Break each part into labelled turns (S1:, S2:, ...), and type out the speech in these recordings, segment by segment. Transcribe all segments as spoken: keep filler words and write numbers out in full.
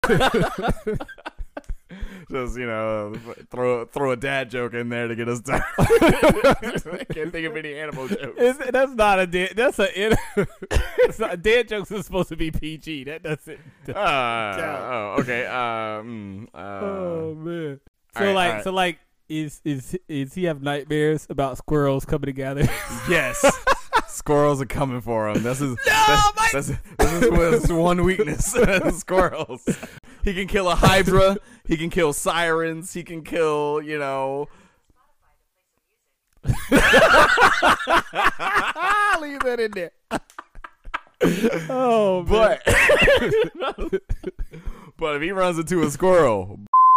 S1: Just, you know, throw throw a dad joke in there to get us down. I can't think of any animal jokes.
S2: It's, that's not a dad. That's a. It's not, dad jokes are supposed to be P G. That doesn't.
S1: Uh, oh, okay. Um. Uh,
S2: oh man. So
S1: right,
S2: like,
S1: right.
S2: so like, is is is he have nightmares about squirrels coming together?
S1: Yes. Squirrels are coming for him. That's his.
S2: No,
S1: that's,
S2: my-
S1: that's, that's his, his one weakness. Squirrels. He can kill a hydra. He can kill sirens. He can kill, you know.
S2: Leave that in there. Oh, man.
S1: But, but if he runs into a squirrel.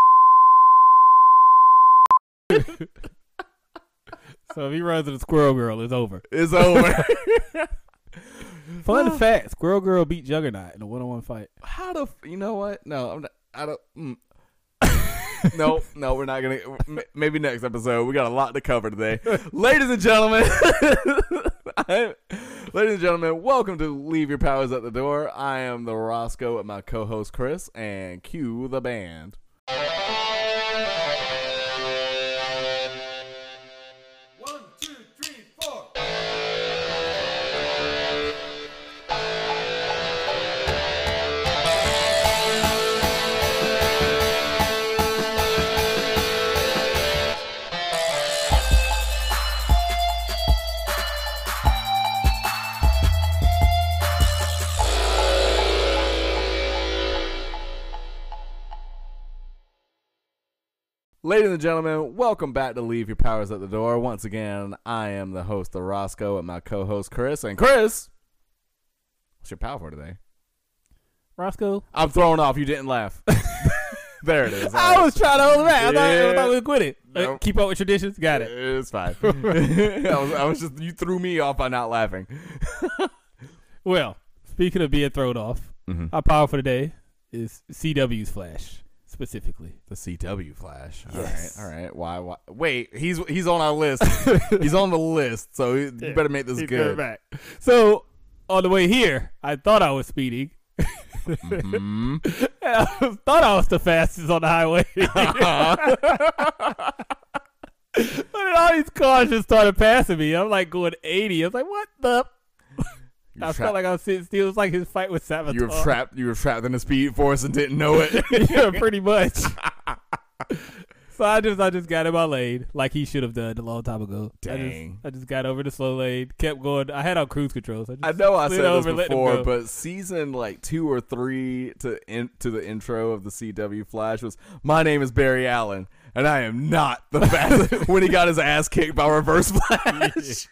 S2: So if he runs into Squirrel Girl, it's over.
S1: It's over.
S2: Fun fact: Squirrel Girl beat Juggernaut in a one-on-one fight.
S1: How the? F- you know what? No, I'm not. I don't. Mm. no, no, we're not gonna. m- Maybe next episode. We got a lot to cover today, ladies and gentlemen. I, ladies and gentlemen, welcome to Leave Your Powers at the Door. I am the Roscoe and my co-host Chris, and cue the band. Ladies and gentlemen, welcome back to Leave Your Powers at the Door. Once again, I am the host of Roscoe and my co-host Chris. And Chris, what's your power for today?
S2: Roscoe,
S1: I'm thrown off. You didn't laugh. There it is. All
S2: I
S1: right.
S2: was trying to hold it back. I thought, I
S1: Yeah.
S2: thought we would quit it. Uh,
S1: Nope.
S2: keep up with traditions. Got it.
S1: It's fine. I, was, I was just, you threw me off by not laughing.
S2: Well, speaking of being thrown off,
S1: Mm-hmm.
S2: our power for today is C W's Flash specifically.
S1: The C W Flash.
S2: Yes.
S1: All right. All right. Why? Why? Wait. He's he's on our list. He's on the list. So you
S2: Yeah.
S1: better make this
S2: He's
S1: good.
S2: coming back. So on the way here, I thought I was speeding.
S1: Mm-hmm.
S2: I thought I was the fastest on the highway. But then all these cars just started passing me. I'm like going eighty. I was like, what the?
S1: You're
S2: I
S1: trapped-
S2: felt like I was sitting still. It was like his fight with Saboteur.
S1: You were trapped. You were trapped in the Speed Force and didn't know it.
S2: Yeah, pretty much. So I just I just got in my lane like he should have done a long time ago.
S1: Dang.
S2: I just, I just got over the slow lane, kept going. I had on cruise control. So I, just
S1: I know I
S2: slid
S1: said
S2: over,
S1: this
S2: let him
S1: before,
S2: go.
S1: but season like two or three to in, to the intro of the C W Flash was, "My name is Barry Allen, and I am not the fastest." When he got his ass kicked by Reverse Flash.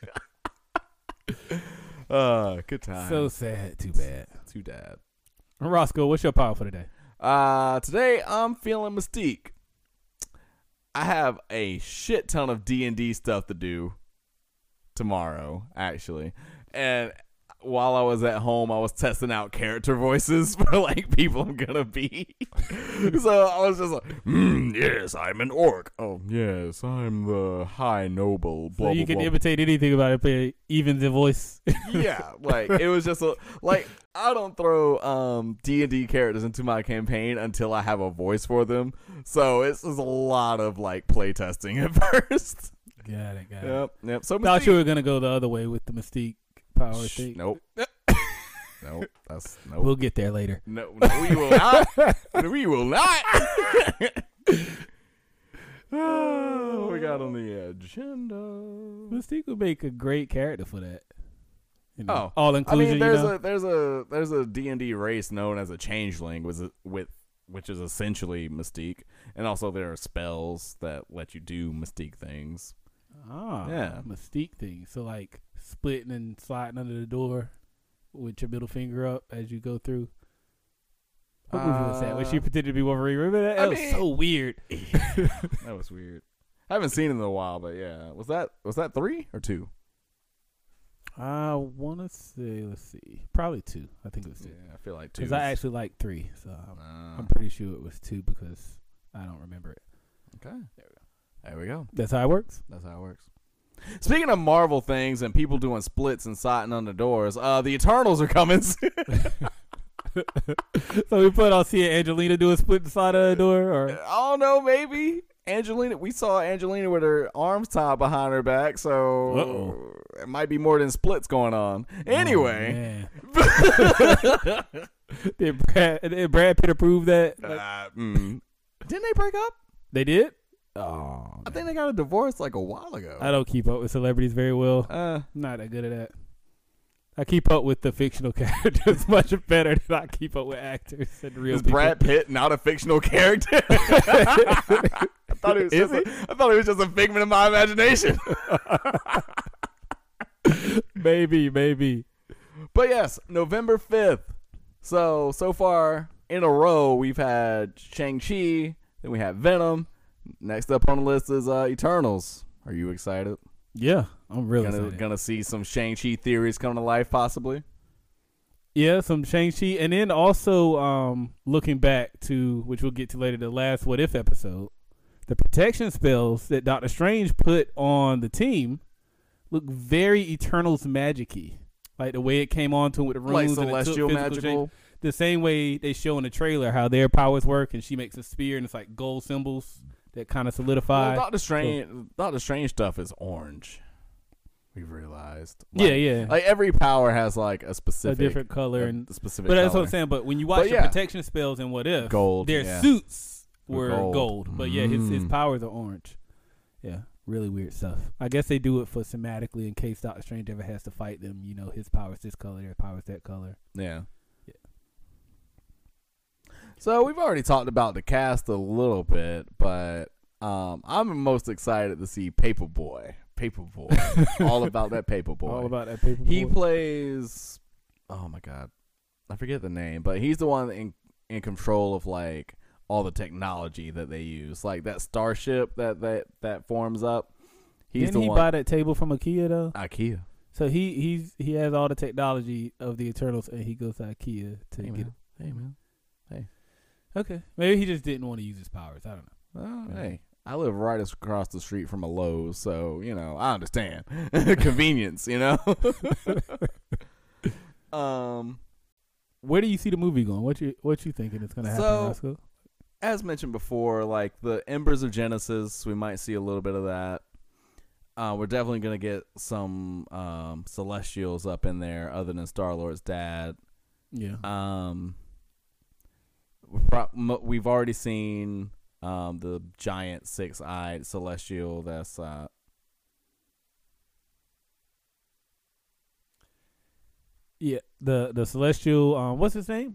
S1: Uh, good time.
S2: So sad. Too bad.
S1: Too bad.
S2: Roscoe, what's your power for today?
S1: Uh, today I'm feeling Mystique. I have a shit ton of D and D stuff to do tomorrow, actually. And while I was at home, I was testing out character voices for like people I'm gonna be. So I was just like, mm, yes, I'm an orc. Oh, yes, I'm the high noble. Blah,
S2: So you
S1: blah,
S2: can
S1: blah.
S2: imitate anything about it, but even the voice.
S1: Yeah, like it was just a, like I don't throw um D and D characters into my campaign until I have a voice for them. So it's just a lot of like play testing at first.
S2: Got it. Got it.
S1: Yep, yep. So
S2: Thought
S1: Mystique-
S2: you were gonna go the other way with the Mystique power
S1: Shh,
S2: thing.
S1: Nope. Nope. That's nope.
S2: We'll get there later.
S1: No, no, we will not. We will not. Oh, what we got on the agenda?
S2: Mystique would make a great character for that. You know,
S1: Oh,
S2: all
S1: I
S2: inclusion.
S1: mean, there's
S2: you know?
S1: a there's a there's a D and D race known as a changeling, with with which is essentially Mystique, and also there are spells that let you do Mystique things.
S2: Ah,
S1: Yeah.
S2: Mystique thing. So like splitting and sliding under the door with your middle finger up as you go through. What movie was that? When she
S1: Uh,
S2: pretended to be Wolverine? Remember that?
S1: I
S2: That was
S1: mean-
S2: so weird.
S1: That was weird. I haven't seen it in a while, but yeah, was that was that three or two?
S2: I want to say, let's see, probably two. I think it was two.
S1: Yeah, I feel like two.
S2: Because I actually like three, so I'm,
S1: Uh,
S2: I'm pretty sure it was two because I don't remember it.
S1: okay. There we go.
S2: That's how it works.
S1: That's how it works. Speaking of Marvel things and people doing splits and sliding under doors, uh, the Eternals are coming soon.
S2: So we put on seeing Angelina do a split inside of the door, or
S1: I don't know, maybe Angelina. We saw Angelina with her arms tied behind her back, so
S2: Uh-oh.
S1: it might be more than splits going on. Anyway,
S2: oh, did Brad did Brad Pitt approve that? Like,
S1: uh, mm. didn't they break up?
S2: they did. Oh,
S1: I think they got a divorce like a while ago.
S2: I don't keep up with celebrities very well.
S1: Uh,
S2: I'm not that good at that. I keep up with the fictional characters much better than I keep up with actors and real
S1: is
S2: people.
S1: Brad Pitt not a fictional character? I thought it was
S2: Is
S1: just. A, I thought it was just a figment of my imagination.
S2: maybe, maybe.
S1: But yes, November fifth. So so far in a row, we've had Shang-Chi, then we had Venom. Next up on the list is uh, Eternals. Are you excited?
S2: Yeah, I'm really
S1: Gonna
S2: excited.
S1: gonna see some Shang-Chi theories come to life, possibly.
S2: Yeah, some Shang-Chi. And then also um, looking back to, which we'll get to later, the last What If episode, the protection spells that Doctor Strange put on the team look very Eternals magic-y. Like the way it came on to him with the runes.
S1: Like
S2: and it took
S1: celestial
S2: physical
S1: magical.
S2: shape. The same way they show in the trailer how their powers work, and she makes a spear and it's like gold symbols that kind of solidify.
S1: Well, Doctor Strange, so, Doctor Strange stuff is orange. We've realized. Like,
S2: yeah, yeah.
S1: Like every power has like a specific,
S2: a different color
S1: a,
S2: and
S1: a specific.
S2: But that's
S1: color.
S2: what I'm saying. But when you watch
S1: But
S2: the
S1: yeah.
S2: protection spells and What If,
S1: Gold,
S2: their
S1: yeah.
S2: suits were
S1: gold.
S2: gold. But yeah, his his
S1: Mm.
S2: powers are orange. Yeah, really weird stuff. I guess they do it for thematically in case Doctor Strange ever has to fight them. You know, his powers this color, their powers that color.
S1: Yeah.
S2: Yeah.
S1: So we've already talked about the cast a little bit, but um, I'm most excited to see Paperboy. Paperboy. All about that Paperboy.
S2: All about that paper.
S1: He
S2: boy.
S1: plays. Oh my god, I forget the name, but he's the one in in control of like all the technology that they use, like that starship that that that forms up. He's
S2: Didn't
S1: the
S2: he
S1: one.
S2: buy that table from IKEA though?
S1: IKEA.
S2: So he he's he has all the technology of the Eternals, and he goes to IKEA to
S1: Hey
S2: get
S1: man.
S2: it.
S1: Hey man.
S2: Okay, maybe he just didn't want to use his powers. I don't know.
S1: Oh,
S2: Yeah.
S1: hey, I live right across the street from a Lowe's, so you know I understand convenience. You know. um,
S2: Where do you see the movie going? What you what you thinking is going to happen,
S1: So-
S2: Roscoe?
S1: as mentioned before, like the Embers of Genesis, we might see a little bit of that. Uh, we're definitely gonna get some um, Celestials up in there, other than Star Lord's dad.
S2: Yeah.
S1: Um, we've pro- mo- we've already seen um, the giant six-eyed Celestial. That's uh,
S2: Yeah, the the celestial. Um, what's his name?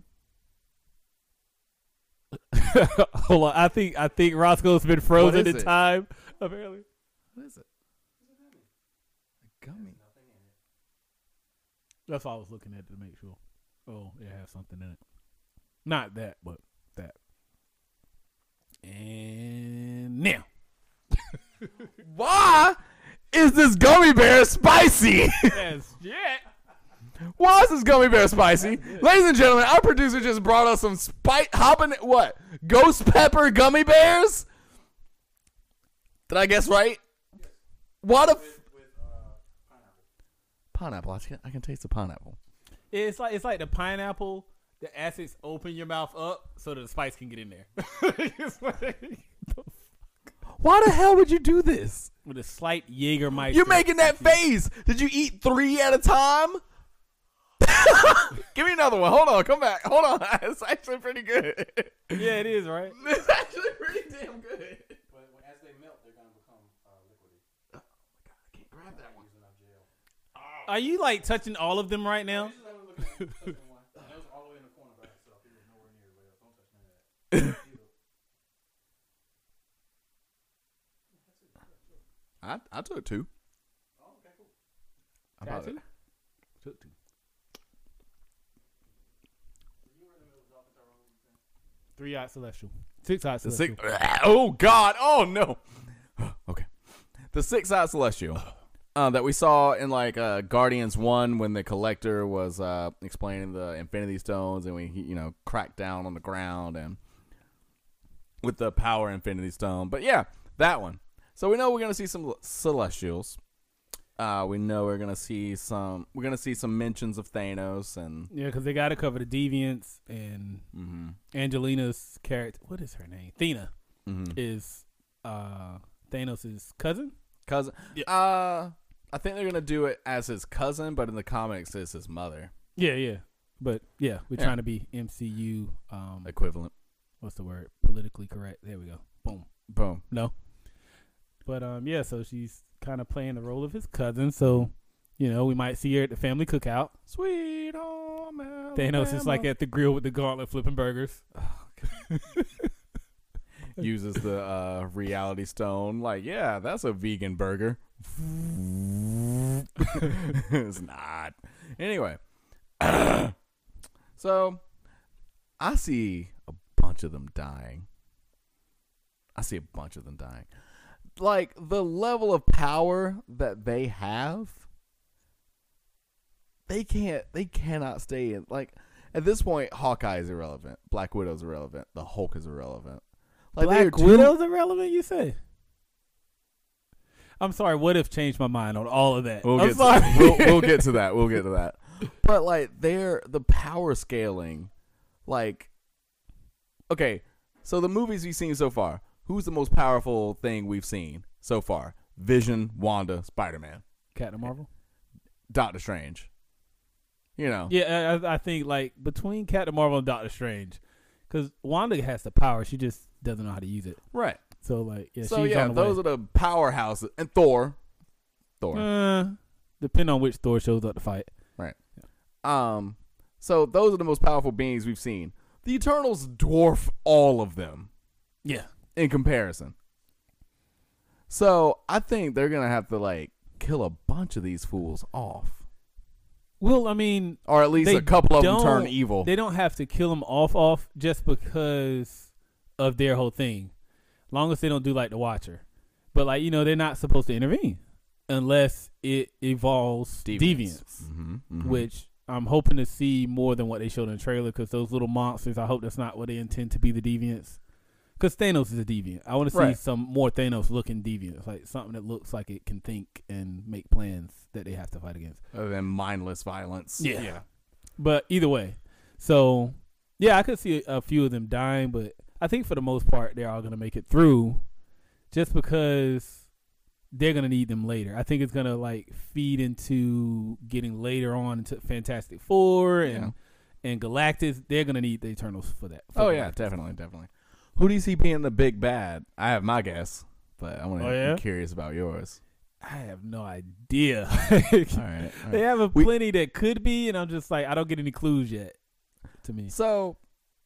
S2: Hold on, I think I think Roscoe's been frozen
S1: is
S2: in
S1: it?
S2: time. Apparently,
S1: what is it? A gummy.
S2: that's all I was looking at to make sure. Oh, it has something in it. Not that, but that. And now,
S1: Why is this gummy bear spicy?
S2: yes, yeah.
S1: Why is this gummy bear spicy? Ladies and gentlemen, our producer just brought us some spice hopping what? Ghost pepper gummy bears? Did I guess right? What a f- pineapple. I can, I can taste the pineapple.
S2: It's like it's like the pineapple. The acids open your mouth up so that the spice can get in there. It's like-
S1: Why the hell would you do this?
S2: with a slight Jägermeister.
S1: You're making that face. Did you eat three at a time? Give me another one. Hold on. Come back. Hold on. It's actually pretty good.
S2: Yeah, it is, right?
S1: It's actually pretty damn good.
S3: But when, as they melt, they're going to become uh, liquidy.
S1: Oh my god, I can't grab that one.
S3: Using up gel.
S2: Are you like touching all of them right now?
S3: Just have a look at touching one. And it was all the way in the corner by itself. It was nowhere near everybody else. Don't touch none of that.
S1: I I took two.
S3: Oh, okay, cool.
S1: I bought
S2: Got
S1: it.
S2: two? Took two. Three-eyed celestial. Six-eyed
S1: The
S2: celestial.
S1: six. Oh God! Oh no! Okay, the six-eyed celestial uh, that we saw in like uh, Guardians One when the Collector was uh, explaining the Infinity Stones and we you know cracked down on the ground and with the power Infinity Stone. But yeah, that one. So we know we're gonna see some celestials. Uh, we know we're gonna see some. We're gonna see some mentions of Thanos and.
S2: Yeah, because they got to cover the deviants and
S1: Mm-hmm.
S2: Angelina's character. What is her name? Thena
S1: Mm-hmm.
S2: is uh, Thanos' cousin.
S1: Cousin. Uh, I think they're gonna do it as his cousin, but in the comics, it's his mother.
S2: Yeah, yeah. But yeah, we're
S1: Yeah.
S2: trying to be M C U. Um,
S1: Equivalent.
S2: what's the word? Politically correct. There we go. Boom.
S1: Boom.
S2: No. But um, yeah. So she's kind of playing the role of his cousin. So, you know, we might see her at the family cookout.
S1: Sweet home
S2: Thanos is
S1: Alabama.
S2: like at the grill with the gauntlet flipping burgers.
S1: Uses the uh, reality stone. Like, yeah, that's a vegan burger. It's not. Anyway, so I see a bunch of them dying. I see a bunch of them dying. Like, the level of power that they have, they can't, they cannot stay in. Like, at this point, Hawkeye is irrelevant. Black Widow's irrelevant. The Hulk is irrelevant. Like, they are
S2: Black
S1: too-
S2: Widow's irrelevant, you say? I'm sorry. What if changed my mind on all of that?
S1: We'll
S2: I'm
S1: get
S2: sorry.
S1: To, we'll, we'll get to that. We'll get to that. But like they're the power scaling, like okay, so the movies we've seen so far, who's the most powerful thing we've seen so far? Vision, Wanda, Spider-Man,
S2: Captain Marvel.
S1: Doctor Strange. You know.
S2: Yeah, I, I think like between Captain Marvel and Doctor Strange, because Wanda has the power, she just doesn't know how to use it.
S1: Right.
S2: So like, yeah,
S1: so
S2: she's
S1: yeah,
S2: on the
S1: those
S2: way.
S1: are the powerhouses. And Thor. Thor.
S2: Uh, depending on which Thor shows up to fight.
S1: Um, so those are the most powerful beings we've seen. The Eternals dwarf all of them
S2: Yeah.
S1: in comparison. So I think they're gonna have to like kill a bunch of these fools off,
S2: Well, I mean,
S1: or at least
S2: They
S1: a couple of them
S2: don't-
S1: turn evil.
S2: they don't have to kill them off off just because of their whole thing. Long as they don't do like the Watcher. But like, you know, they're not supposed to intervene unless it evolves deviants,
S1: Mm-hmm, mm-hmm.
S2: which I'm hoping to see more than what they showed in the trailer, because those little monsters, I hope that's not what they intend to be, the deviants. Because Thanos is a deviant. I want to see
S1: Right.
S2: some more Thanos looking deviants, like something that looks like it can think and make plans that they have to fight against.
S1: Other than mindless violence.
S2: Yeah.
S1: yeah.
S2: But either way, so yeah, I could see a, a few of them dying, but I think for the most part they're all gonna make it through, just because they're gonna need them later. I think it's gonna like feed into getting later on into Fantastic Four and
S1: Yeah.
S2: and Galactus. They're gonna need the Eternals for that. for
S1: Oh
S2: the
S1: yeah,
S2: Galactus.
S1: definitely, definitely. Who do you see being the big bad? I have my guess, but I want to
S2: Oh, yeah?
S1: be curious about yours.
S2: I have no idea.
S1: All right. all right.
S2: They have a
S1: We-
S2: plenty that could be, and I'm just like, I don't get any clues yet. To me,
S1: So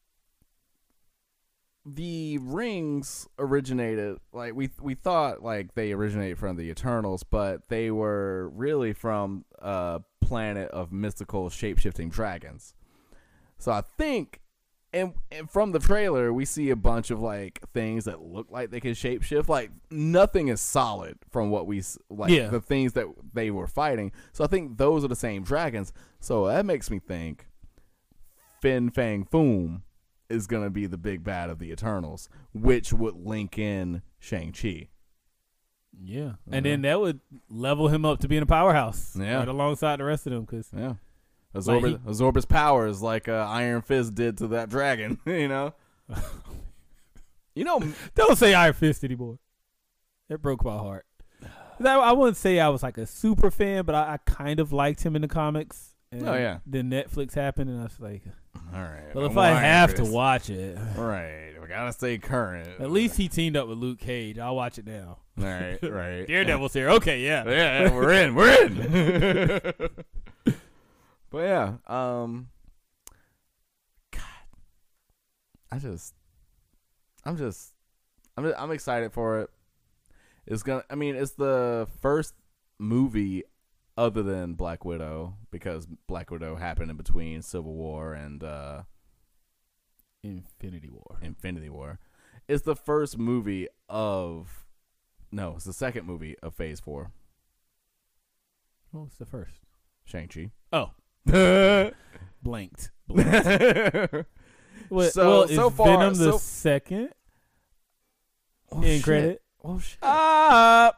S1: the rings originated like we we thought like they originated from the Eternals, but they were really from a planet of mystical shape-shifting dragons. So I think and, and from the trailer we see a bunch of like things that look like they can shapeshift. Like nothing is solid from what we s- like
S2: Yeah.
S1: the things that they were fighting. So I think those are the same dragons. So that makes me think Fin Fang Foom is going to be the big bad of the Eternals, which would link in Shang-Chi.
S2: yeah, and then that would level him up to being a powerhouse,
S1: Yeah.
S2: right alongside the rest of them. Because
S1: Yeah.
S2: Like
S1: Absorb, absorb his powers like uh, Iron Fist did to that dragon, you know? You know,
S2: don't say Iron Fist anymore. It broke my heart. 'Cause I, I wouldn't say I was like a super fan, but I, I kind of liked him in the comics. And
S1: Oh, yeah.
S2: Then Netflix happened, and I was like,
S1: all right.
S2: well, if
S1: I'm
S2: I
S1: Iron
S2: have to
S1: Fist.
S2: watch it,
S1: Right. We got to stay current.
S2: at least he teamed up with Luke Cage. I'll watch it now.
S1: All right, right.
S2: Daredevil's here. Okay, yeah.
S1: Yeah, we're in. We're in. But yeah, um, God, I just, I'm just, I'm, I'm excited for it. It's gonna. I mean, it's the first movie other than Black Widow, because Black Widow happened in between Civil War and uh,
S2: Infinity War.
S1: Infinity War. It's the first movie of, no, it's the second movie of Phase Four.
S2: What was the first?
S1: Shang-Chi.
S2: Oh, blanked. Blanked. Well,
S1: So-
S2: well,
S1: so
S2: is
S1: far-
S2: Venom the
S1: so-
S2: second
S1: Oh,
S2: in
S1: shit.
S2: credit?
S1: Oh shit.
S2: Ah,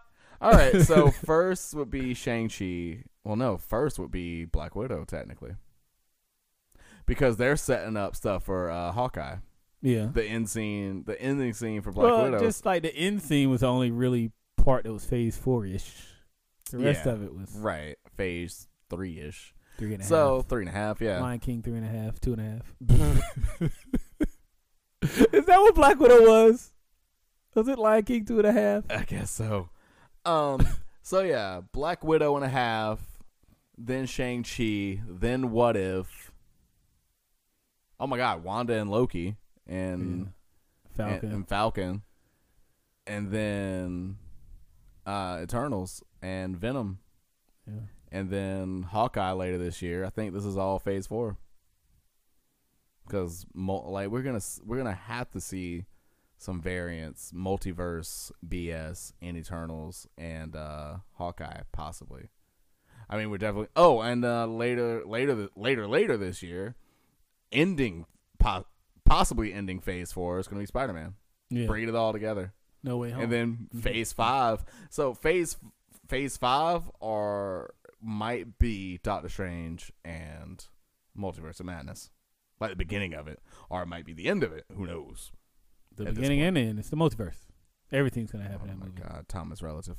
S1: All right, so first would be Shang-Chi. Well, no, first would be Black Widow, technically. Because they're setting up stuff for uh, Hawkeye.
S2: Yeah.
S1: The end scene, the ending scene for Black
S2: well,
S1: Widow.
S2: just like the end scene was the only really part that was phase four-ish. The rest
S1: Yeah,
S2: of it was
S1: right, phase three-ish.
S2: three and a half.
S1: So, three and a half, yeah.
S2: Lion King, three and a half, two and a half. Is that what Black Widow was? Was it Lion King, two and a half?
S1: I guess so. Um. So, yeah, Black Widow and a half, then Shang-Chi, then What If. Oh, my God, Wanda and Loki, and
S2: Yeah. Falcon.
S1: And, and Falcon. And then uh, Eternals and Venom.
S2: yeah.
S1: And then Hawkeye later this year. I think this is all phase four. Because like we're gonna we're gonna have to see some variants, multiverse B S in Eternals and uh, Hawkeye possibly. I mean, we're definitely. Oh, and uh, later, later, later, later this year, ending po- possibly ending phase four is gonna be Spider-Man.
S2: Yeah.
S1: Bring it all together.
S2: No Way Home.
S1: And then phase five. So phase phase five are might be Doctor Strange and Multiverse of Madness. Like the beginning of it. Or it might be the end of it. Who knows?
S2: the
S1: at this
S2: beginning
S1: point.
S2: and end. It's the multiverse. Everything's gonna happen
S1: Oh
S2: in that
S1: my
S2: movie.
S1: God, Thomas relative.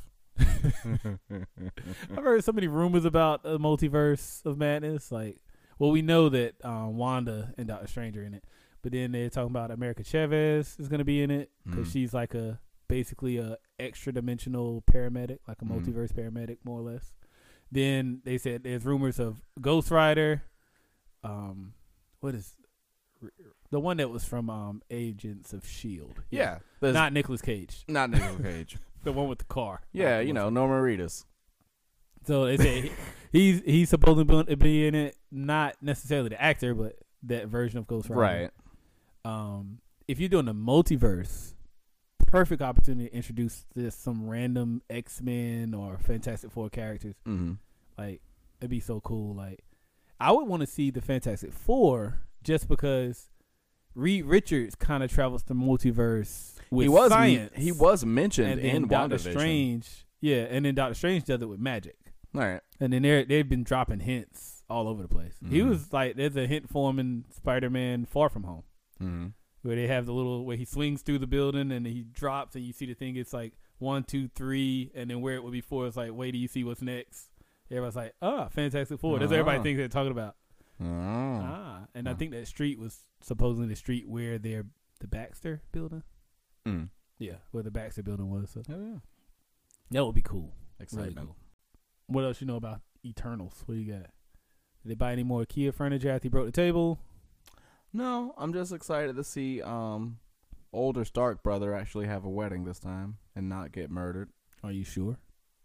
S2: I've heard so many rumors about the multiverse of madness. Like, well, we know that um, Wanda and Doctor Strange are in it, but then they're talking about America Chavez is going to be in it because
S1: Mm.
S2: she's like a basically a extra dimensional paramedic, like a
S1: Mm.
S2: multiverse paramedic, more or less. Then they said there's rumors of Ghost Rider. Um, what is the one that was from um, Agents of Shield?
S1: Yeah. there's-
S2: not Nicolas Cage,
S1: Not Nicolas Cage.
S2: the one with the car.
S1: Yeah,
S2: Not
S1: you
S2: the
S1: know,
S2: one-
S1: Norman Reedus.
S2: So they say he- he's he's supposed to be in it, not necessarily the actor, but that version of Ghost Rider.
S1: Right.
S2: Um, if you're doing a multiverse, perfect opportunity to introduce this some random X-Men or Fantastic Four characters.
S1: Mm-hmm.
S2: Like, it'd be so cool. Like, I would want to see the Fantastic Four just because Reed Richards kind of travels the multiverse with
S1: He was
S2: science.
S1: he was mentioned
S2: and then
S1: in
S2: Doctor
S1: WandaVision.
S2: Strange, yeah, and then Doctor Strange does it with magic.
S1: All right.
S2: And then they they've been dropping hints all over the place. He
S1: Mhm.
S2: was like, there's a hint for him in Spider-Man Far From Home,
S1: Mm-hmm.
S2: where they have the little where he swings through the building and he drops and you see the thing. It's like one, two, three, and then where it would be four, it's like, wait, do you see what's next? Everybody's like, ah, Fantastic Four. That's what everybody
S1: Ah.
S2: thinks they're talking about.
S1: Oh.
S2: Ah, and I
S1: Oh.
S2: think that street was supposedly the street where they're the Baxter building.
S1: Mm.
S2: Yeah, where the Baxter building was. So
S1: Oh, yeah.
S2: that would be cool. Really
S1: Excitement.
S2: cool. What else you know about Eternals? What do you got? Did they buy any more IKEA furniture after he broke the table?
S1: No, I'm just excited to see um older Stark brother actually have a wedding this time and not get murdered.
S2: Are you sure?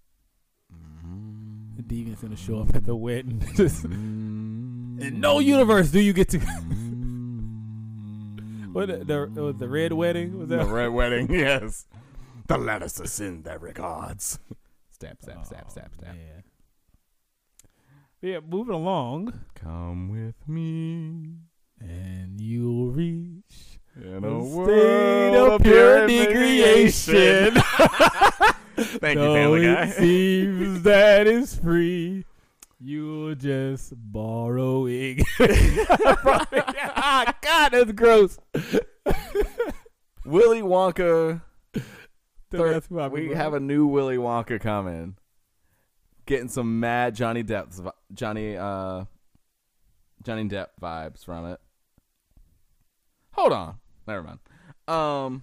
S1: Mm-hmm.
S2: The deviant's gonna show up at the wedding. Just-
S1: Mm-hmm.
S2: In no universe do you get to.
S1: Mm-hmm.
S2: What the the, was the red wedding? Was
S1: The
S2: that?
S1: red wedding, yes. The Lannisters send their regards. Stab, stab, stab, stab, stab.
S2: Man. Yeah, moving along,
S1: Come with me
S2: and you'll reach
S1: in
S2: the
S1: a
S2: state
S1: world
S2: of pure recreation.
S1: Thank you,
S2: Though
S1: Family
S2: it
S1: Guy.
S2: seems that is free, you're just borrowing. Ah, God, that's gross.
S1: Willy Wonka.
S2: Third,
S1: Third, we have a new Willy Wonka coming. Getting some mad Johnny Depp, Johnny, uh, Johnny Depp vibes from it. Hold on, never mind. Um,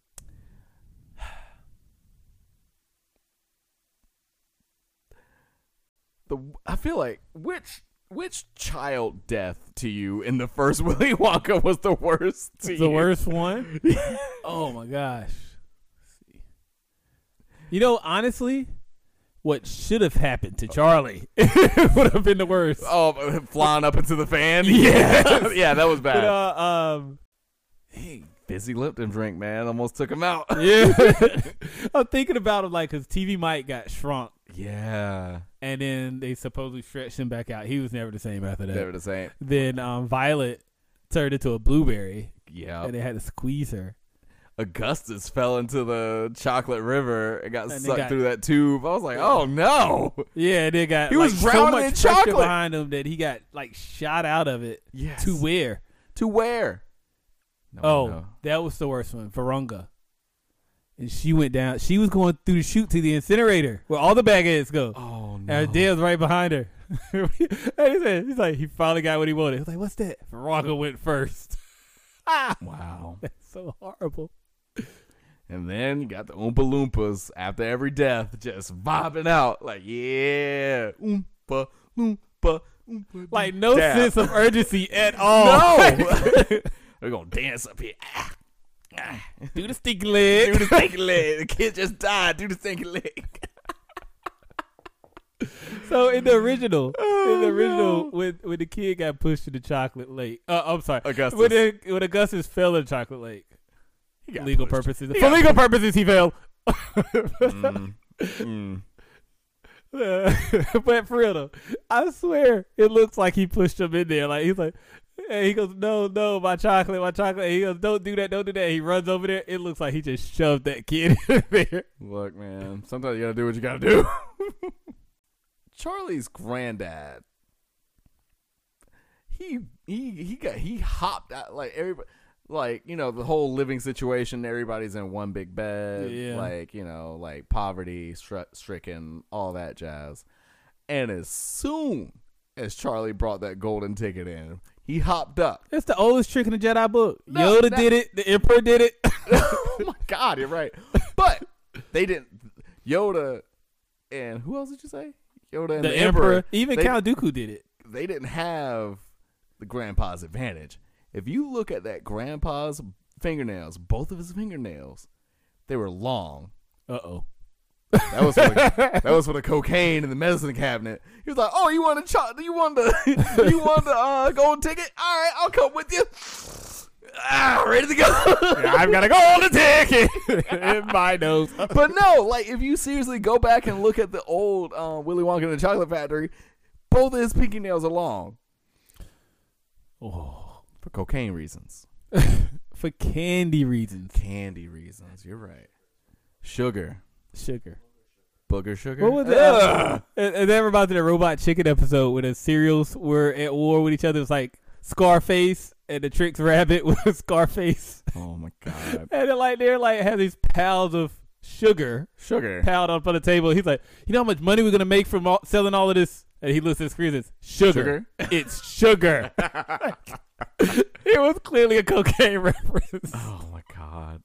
S1: the I feel like which which child death to you in the first Willy Wonka was the worst? To
S2: the
S1: you?
S2: worst one. Oh my gosh. Let's see. You know, honestly, what should have happened to Charlie would have been the worst.
S1: Oh, flying up into the fan.
S2: Yes.
S1: yeah, that was bad.
S2: But, uh, um,
S1: Hey, busy Lipton drink, man. Almost took him out.
S2: yeah, I'm thinking about it like because T V Mike got shrunk,
S1: Yeah.
S2: and then they supposedly stretched him back out. He was never the same after that.
S1: They were the same.
S2: Then um, Violet turned into a blueberry,
S1: Yeah.
S2: and they had to squeeze her.
S1: Augustus fell into the chocolate river and got
S2: And they
S1: sucked
S2: got-
S1: through that tube. I was like, oh no.
S2: Yeah, they got
S1: He
S2: like,
S1: was
S2: so
S1: drowning
S2: much
S1: in
S2: pressure
S1: chocolate.
S2: behind him that he got like shot out of it.
S1: Yes.
S2: To where?
S1: To where? No one
S2: Oh,
S1: knows.
S2: that was the worst one. Varunga. And she went down. She was going through the chute to the incinerator where all the bagheads go.
S1: Oh no.
S2: And her dad was right behind her. And he said, he's like, he finally got what he wanted. He was like, what's that? Varunga went first. Ah,
S1: Wow.
S2: that's so horrible.
S1: And then you got the Oompa Loompas after every death just vibing out. Like, yeah. Oompa Loompa. Oompa
S2: Like, no
S1: Dab.
S2: sense of urgency at all.
S1: No. We're going to dance up here. Ah. Ah.
S2: Do the stinky leg.
S1: Do the stinky leg. The kid just died. Do the stinky leg.
S2: So in the original,
S1: Oh,
S2: in the original,
S1: no.
S2: when when the kid got pushed to the chocolate lake, uh, I'm sorry,
S1: Augustus.
S2: when, the, when Augustus fell in the chocolate lake,
S1: He got
S2: legal
S1: pushed.
S2: purposes,
S1: He
S2: for
S1: got
S2: legal purposes, he fell.
S1: Mm. Mm.
S2: Uh, but for real though, I swear it looks like he pushed him in there. Like he's like, and he goes, no, no, my chocolate, my chocolate. And he goes, don't do that, don't do that. He runs over there. It looks like he just shoved that kid in there.
S1: Look, man, sometimes you gotta do what you gotta do. Charlie's granddad, he he he got he hopped out like everybody, like you know the whole living situation. Everybody's in one big bed,
S2: Yeah.
S1: like you know like poverty stri- stricken, all that jazz. And as soon as Charlie brought that golden ticket in, he hopped up.
S2: That's the oldest trick in the Jedi book.
S1: No,
S2: Yoda
S1: that-
S2: did it. The Emperor did it.
S1: Oh my God, you're right. But they didn't. Yoda and who else did you say? Yoda and
S2: the,
S1: the,
S2: Emperor,
S1: Emperor.
S2: even
S1: they-
S2: Count Dooku did it.
S1: They didn't have the grandpa's advantage. If you look at that grandpa's fingernails, both of his fingernails, they were long.
S2: Uh oh.
S1: That was for the, that was for the cocaine in the medicine cabinet. He was like, "Oh, you want to ch- You want the you want the uh, golden ticket? All right, I'll come with you. Ah, ready to go.
S2: I've got to go on the ticket in my nose.
S1: But no, like if you seriously go back and look at the old uh, Willy Wonka and the Chocolate Factory, both of his pinky nails are long
S2: Oh.
S1: for cocaine reasons,
S2: For candy reasons.
S1: candy reasons. You're right. Sugar,
S2: Sugar.
S1: booger sugar.
S2: What was that? And, and then about the Robot Chicken episode where the cereals were at war with each other. It's like Scarface and the Trix Rabbit with Scarface.
S1: Oh my God,
S2: And they're like, they're like, have these pounds of sugar
S1: sugar.
S2: piled up on the table. He's like, you know how much money we're going to make from all, selling all of this? And he looks at the screen and says, sugar. It's sugar. It was clearly a cocaine reference.
S1: Oh my God.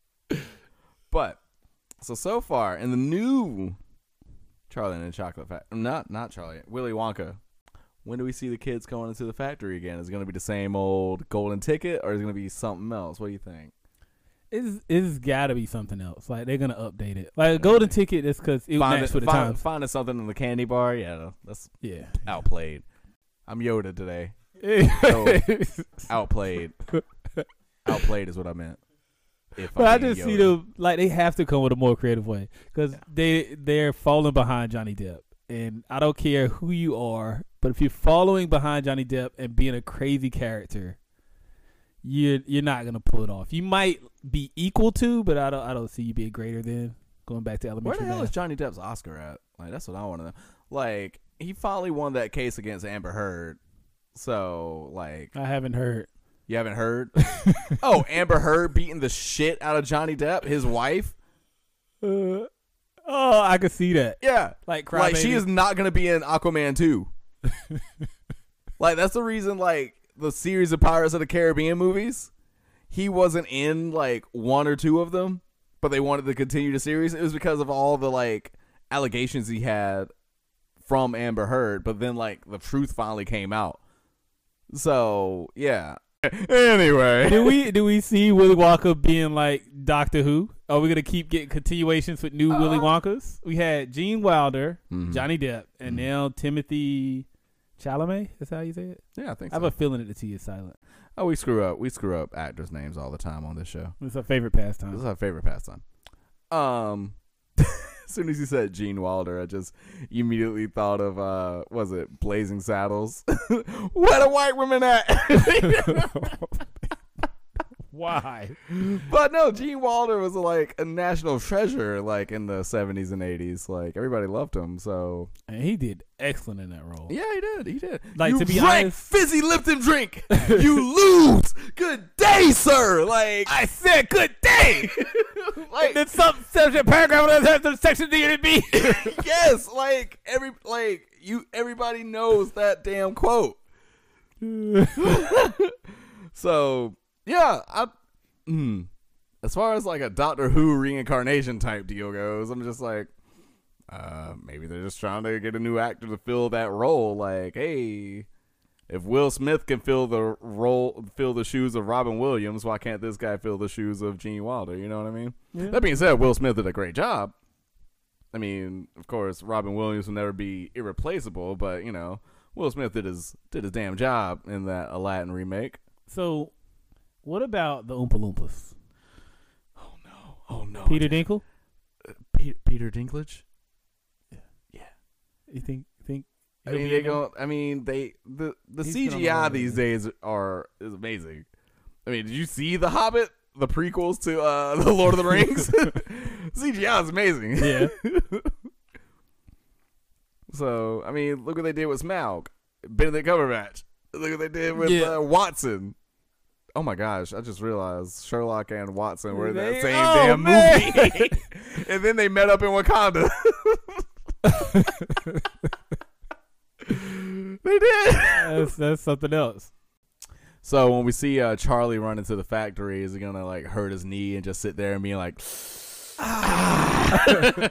S1: But so so far in the new Charlie and the Chocolate Factory, not not Charlie, Willy Wonka. When do we see the kids going into the factory again? Is it going to be the same old golden ticket, or is it going to be something else? What do you think?
S2: It's, it's got to be something else. Like, they're going to update it. Like, a golden ticket is because it
S1: Find
S2: matched
S1: it,
S2: with the
S1: find,
S2: times.
S1: finding something in the candy bar, yeah, that's
S2: Yeah.
S1: outplayed. I'm Yoda today. So, outplayed. Outplayed is what I meant. If
S2: But I
S1: I'm being
S2: just see
S1: Yoda.
S2: them, like, they have to come with a more creative way because they, they're falling behind Johnny Depp. And I don't care who you are, but if you're following behind Johnny Depp and being a crazy character, you're you're not gonna pull it off. You might be equal to, but I don't I don't see you being greater than. Going back to
S1: Where
S2: elementary
S1: the hell
S2: math.
S1: is Johnny Depp's Oscar at? Like, that's what I want to know. Like, he finally won that case against Amber Heard. So, like,
S2: I haven't heard.
S1: you haven't heard? Oh, Amber Heard beating the shit out of Johnny Depp, his wife.
S2: Uh, oh, I could see that.
S1: Yeah,
S2: Like, Cry
S1: like she
S2: Baby.
S1: is not gonna be in Aquaman two. Like, that's the reason. Like, the series of Pirates of the Caribbean movies, he wasn't in like one or two of them, but they wanted to continue the series. It was because of all the like allegations he had from Amber Heard, but then like the truth finally came out. So yeah. Anyway,
S2: do we do we see Willy Wonka being like Doctor Who? Are we gonna keep getting continuations with new
S1: Uh,
S2: Willy Wonkas? We had Gene Wilder,
S1: Mhm.
S2: Johnny Depp, and
S1: Mhm.
S2: now Timothy Chalamet. That's how you say it.
S1: Yeah, I think
S2: I have
S1: so.
S2: a feeling that the T is silent.
S1: Oh, we screw up. We screw up actors' names all the time on this show.
S2: It's our favorite
S1: This
S2: pastime.
S1: is our favorite pastime. Um, as soon as you said Gene Wilder, I just immediately thought of uh, was it Blazing Saddles? Where the white women at?
S2: Why?
S1: But no, Gene Wilder was like a national treasure, like in the seventies and eighties. Like everybody loved him. So
S2: And he did excellent in that role.
S1: yeah, he did. He did.
S2: Like,
S1: you
S2: to be
S1: drank
S2: honest-
S1: fizzy Lipton drink. You lose. Good day, sir. Like
S2: I said good day.
S1: like
S2: Then some section paragraph of the section D and B.
S1: yes, like every like you everybody knows that damn quote. So yeah, I mm, as far as like a Doctor Who reincarnation type deal goes, I'm just like, uh, maybe they're just trying to get a new actor to fill that role. Like, hey, if Will Smith can fill the role, fill the shoes of Robin Williams, why can't this guy fill the shoes of Gene Wilder? You know what I mean?
S2: Yeah.
S1: That being said, Will Smith did a great job. I mean, of course, Robin Williams will never be irreplaceable, but you know, Will Smith did his did his damn job in that Aladdin remake.
S2: So, what about the Oompa Loompas?
S1: Oh no! Oh no!
S2: Peter Dinkle?
S1: Peter, Peter Dinklage.
S2: You think? Think?
S1: I
S2: he'll
S1: mean,
S2: be
S1: they
S2: in there?
S1: go. I mean, they the the
S2: He's been on
S1: C G
S2: the
S1: I
S2: road,
S1: these
S2: yeah.
S1: days are is amazing. I mean, did you see The Hobbit, the prequels to uh, the Lord of the Rings? C G I is amazing.
S2: Yeah.
S1: So I mean, look what they did with Smaug, Benedict Cumberbatch. Look what they did with
S2: Yeah.
S1: uh, Watson. Oh my gosh! I just realized Sherlock and Watson were in that
S2: They-
S1: same
S2: oh,
S1: damn
S2: man.
S1: movie, and then they met up in Wakanda. They did.
S2: that's, that's something else.
S1: So when we see uh, Charlie run into the factory, is he gonna like hurt his knee and just sit there and be like, ah.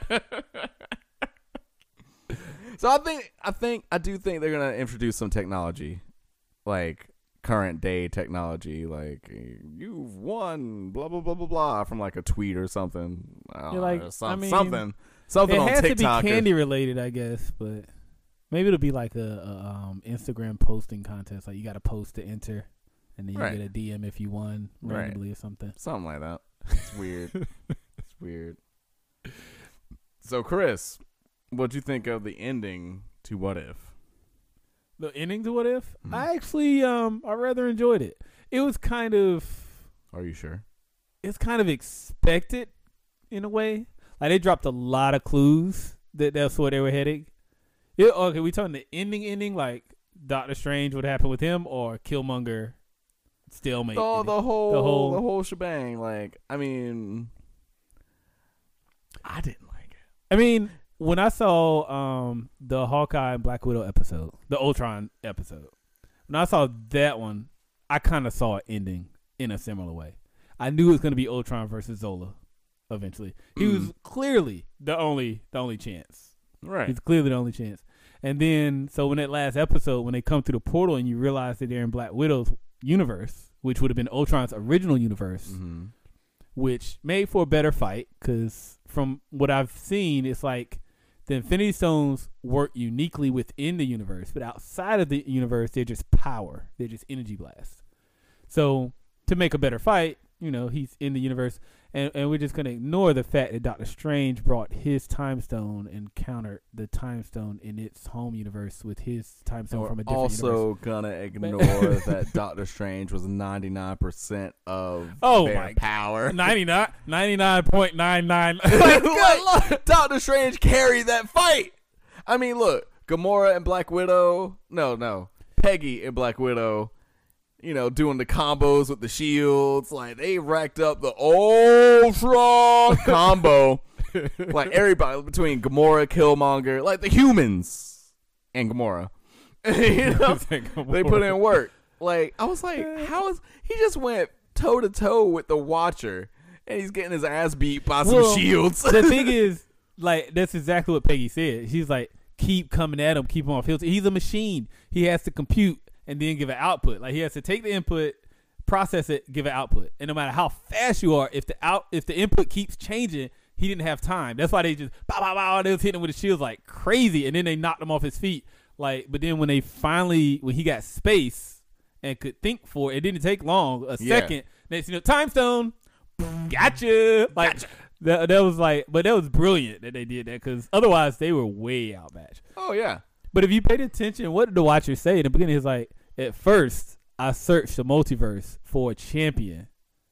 S1: So I think I think I do think they're gonna introduce some technology, like current day technology, like you've won, blah blah blah blah blah, from like a tweet or something. I don't
S2: You're
S1: know,
S2: like,
S1: some-
S2: I mean,
S1: something, something
S2: It
S1: on
S2: has
S1: TikTok.
S2: to be
S1: or-
S2: candy related, I guess, but maybe it'll be like a, a um, Instagram posting contest. Like you got to post to enter, and then you
S1: Right.
S2: get a D M if you won
S1: Right.
S2: randomly or something.
S1: Something like that. It's weird. It's weird. So, Chris, what'd you think of the ending to What If?
S2: The ending to What If?
S1: Mhm.
S2: I actually um I rather enjoyed it. It was kind of
S1: Are you sure?
S2: it's kind of expected in a way. Like they dropped a lot of clues that that's where they were heading. Yeah, okay, we talking the ending ending like Doctor Strange would happen with him or Killmonger stalemate.
S1: Oh, the whole,
S2: The
S1: the
S2: whole-
S1: whole, shebang. Like, I mean, I didn't like it.
S2: I mean, when I saw um the Hawkeye and Black Widow episode, the Ultron episode, when I saw that one, I kind of saw it ending in a similar way. I knew it was going to be Ultron versus Zola eventually. He was clearly the only the only chance.
S1: Right.
S2: He's clearly the only chance. And then, so when that last episode, when they come through the portal and you realize that they're in Black Widow's universe, which would have been Ultron's original universe,
S1: Mm-hmm.
S2: which made for a better fight, because from what I've seen, it's like the Infinity Stones work uniquely within the universe, but outside of the universe, they're just power. They're just energy blasts. So to make a better fight, you know, he's in the universe, and, and we're just going to ignore the fact that Doctor Strange brought his time stone and countered the time stone in its home universe with his time stone
S1: We're
S2: from a different
S1: also
S2: universe.
S1: gonna ignore that Doctor Strange was ninety-nine percent of
S2: Oh
S1: their
S2: my
S1: power.
S2: ninety-nine, ninety-nine point nine nine.
S1: Like, Doctor Strange carried that fight. I mean, look, Gamora and Black Widow. No, no, Peggy and Black Widow. You know, doing the combos with the shields. Like they racked up the ultra combo. Like everybody between Gamora, Killmonger, like the humans and Gamora. You know, they put in work. Like I was like, how is he just went toe to toe with the Watcher, and he's getting his ass beat by some
S2: Well,
S1: shields.
S2: The thing is, like, that's exactly what Peggy said. She's like, keep coming at him, keep him off. He'll- He's a machine. He has to compute and then give an output. Like, he has to take the input, process it, give an output. And no matter how fast you are, if the out, if the input keeps changing, he didn't have time. That's why they just, bow, bow, bow, they was hitting him with the shields like crazy, and then they knocked him off his feet. Like, but then when they finally, when he got space and could think for it, it didn't take long, a
S1: Yeah.
S2: second. Next, you know, time stone, gotcha. Like,
S1: Gotcha.
S2: That, that was like, but that was brilliant that they did that, because otherwise they were way outmatched.
S1: Oh yeah.
S2: But if you paid attention, what did the Watcher say in the beginning? He's like, at first, I searched the multiverse for a champion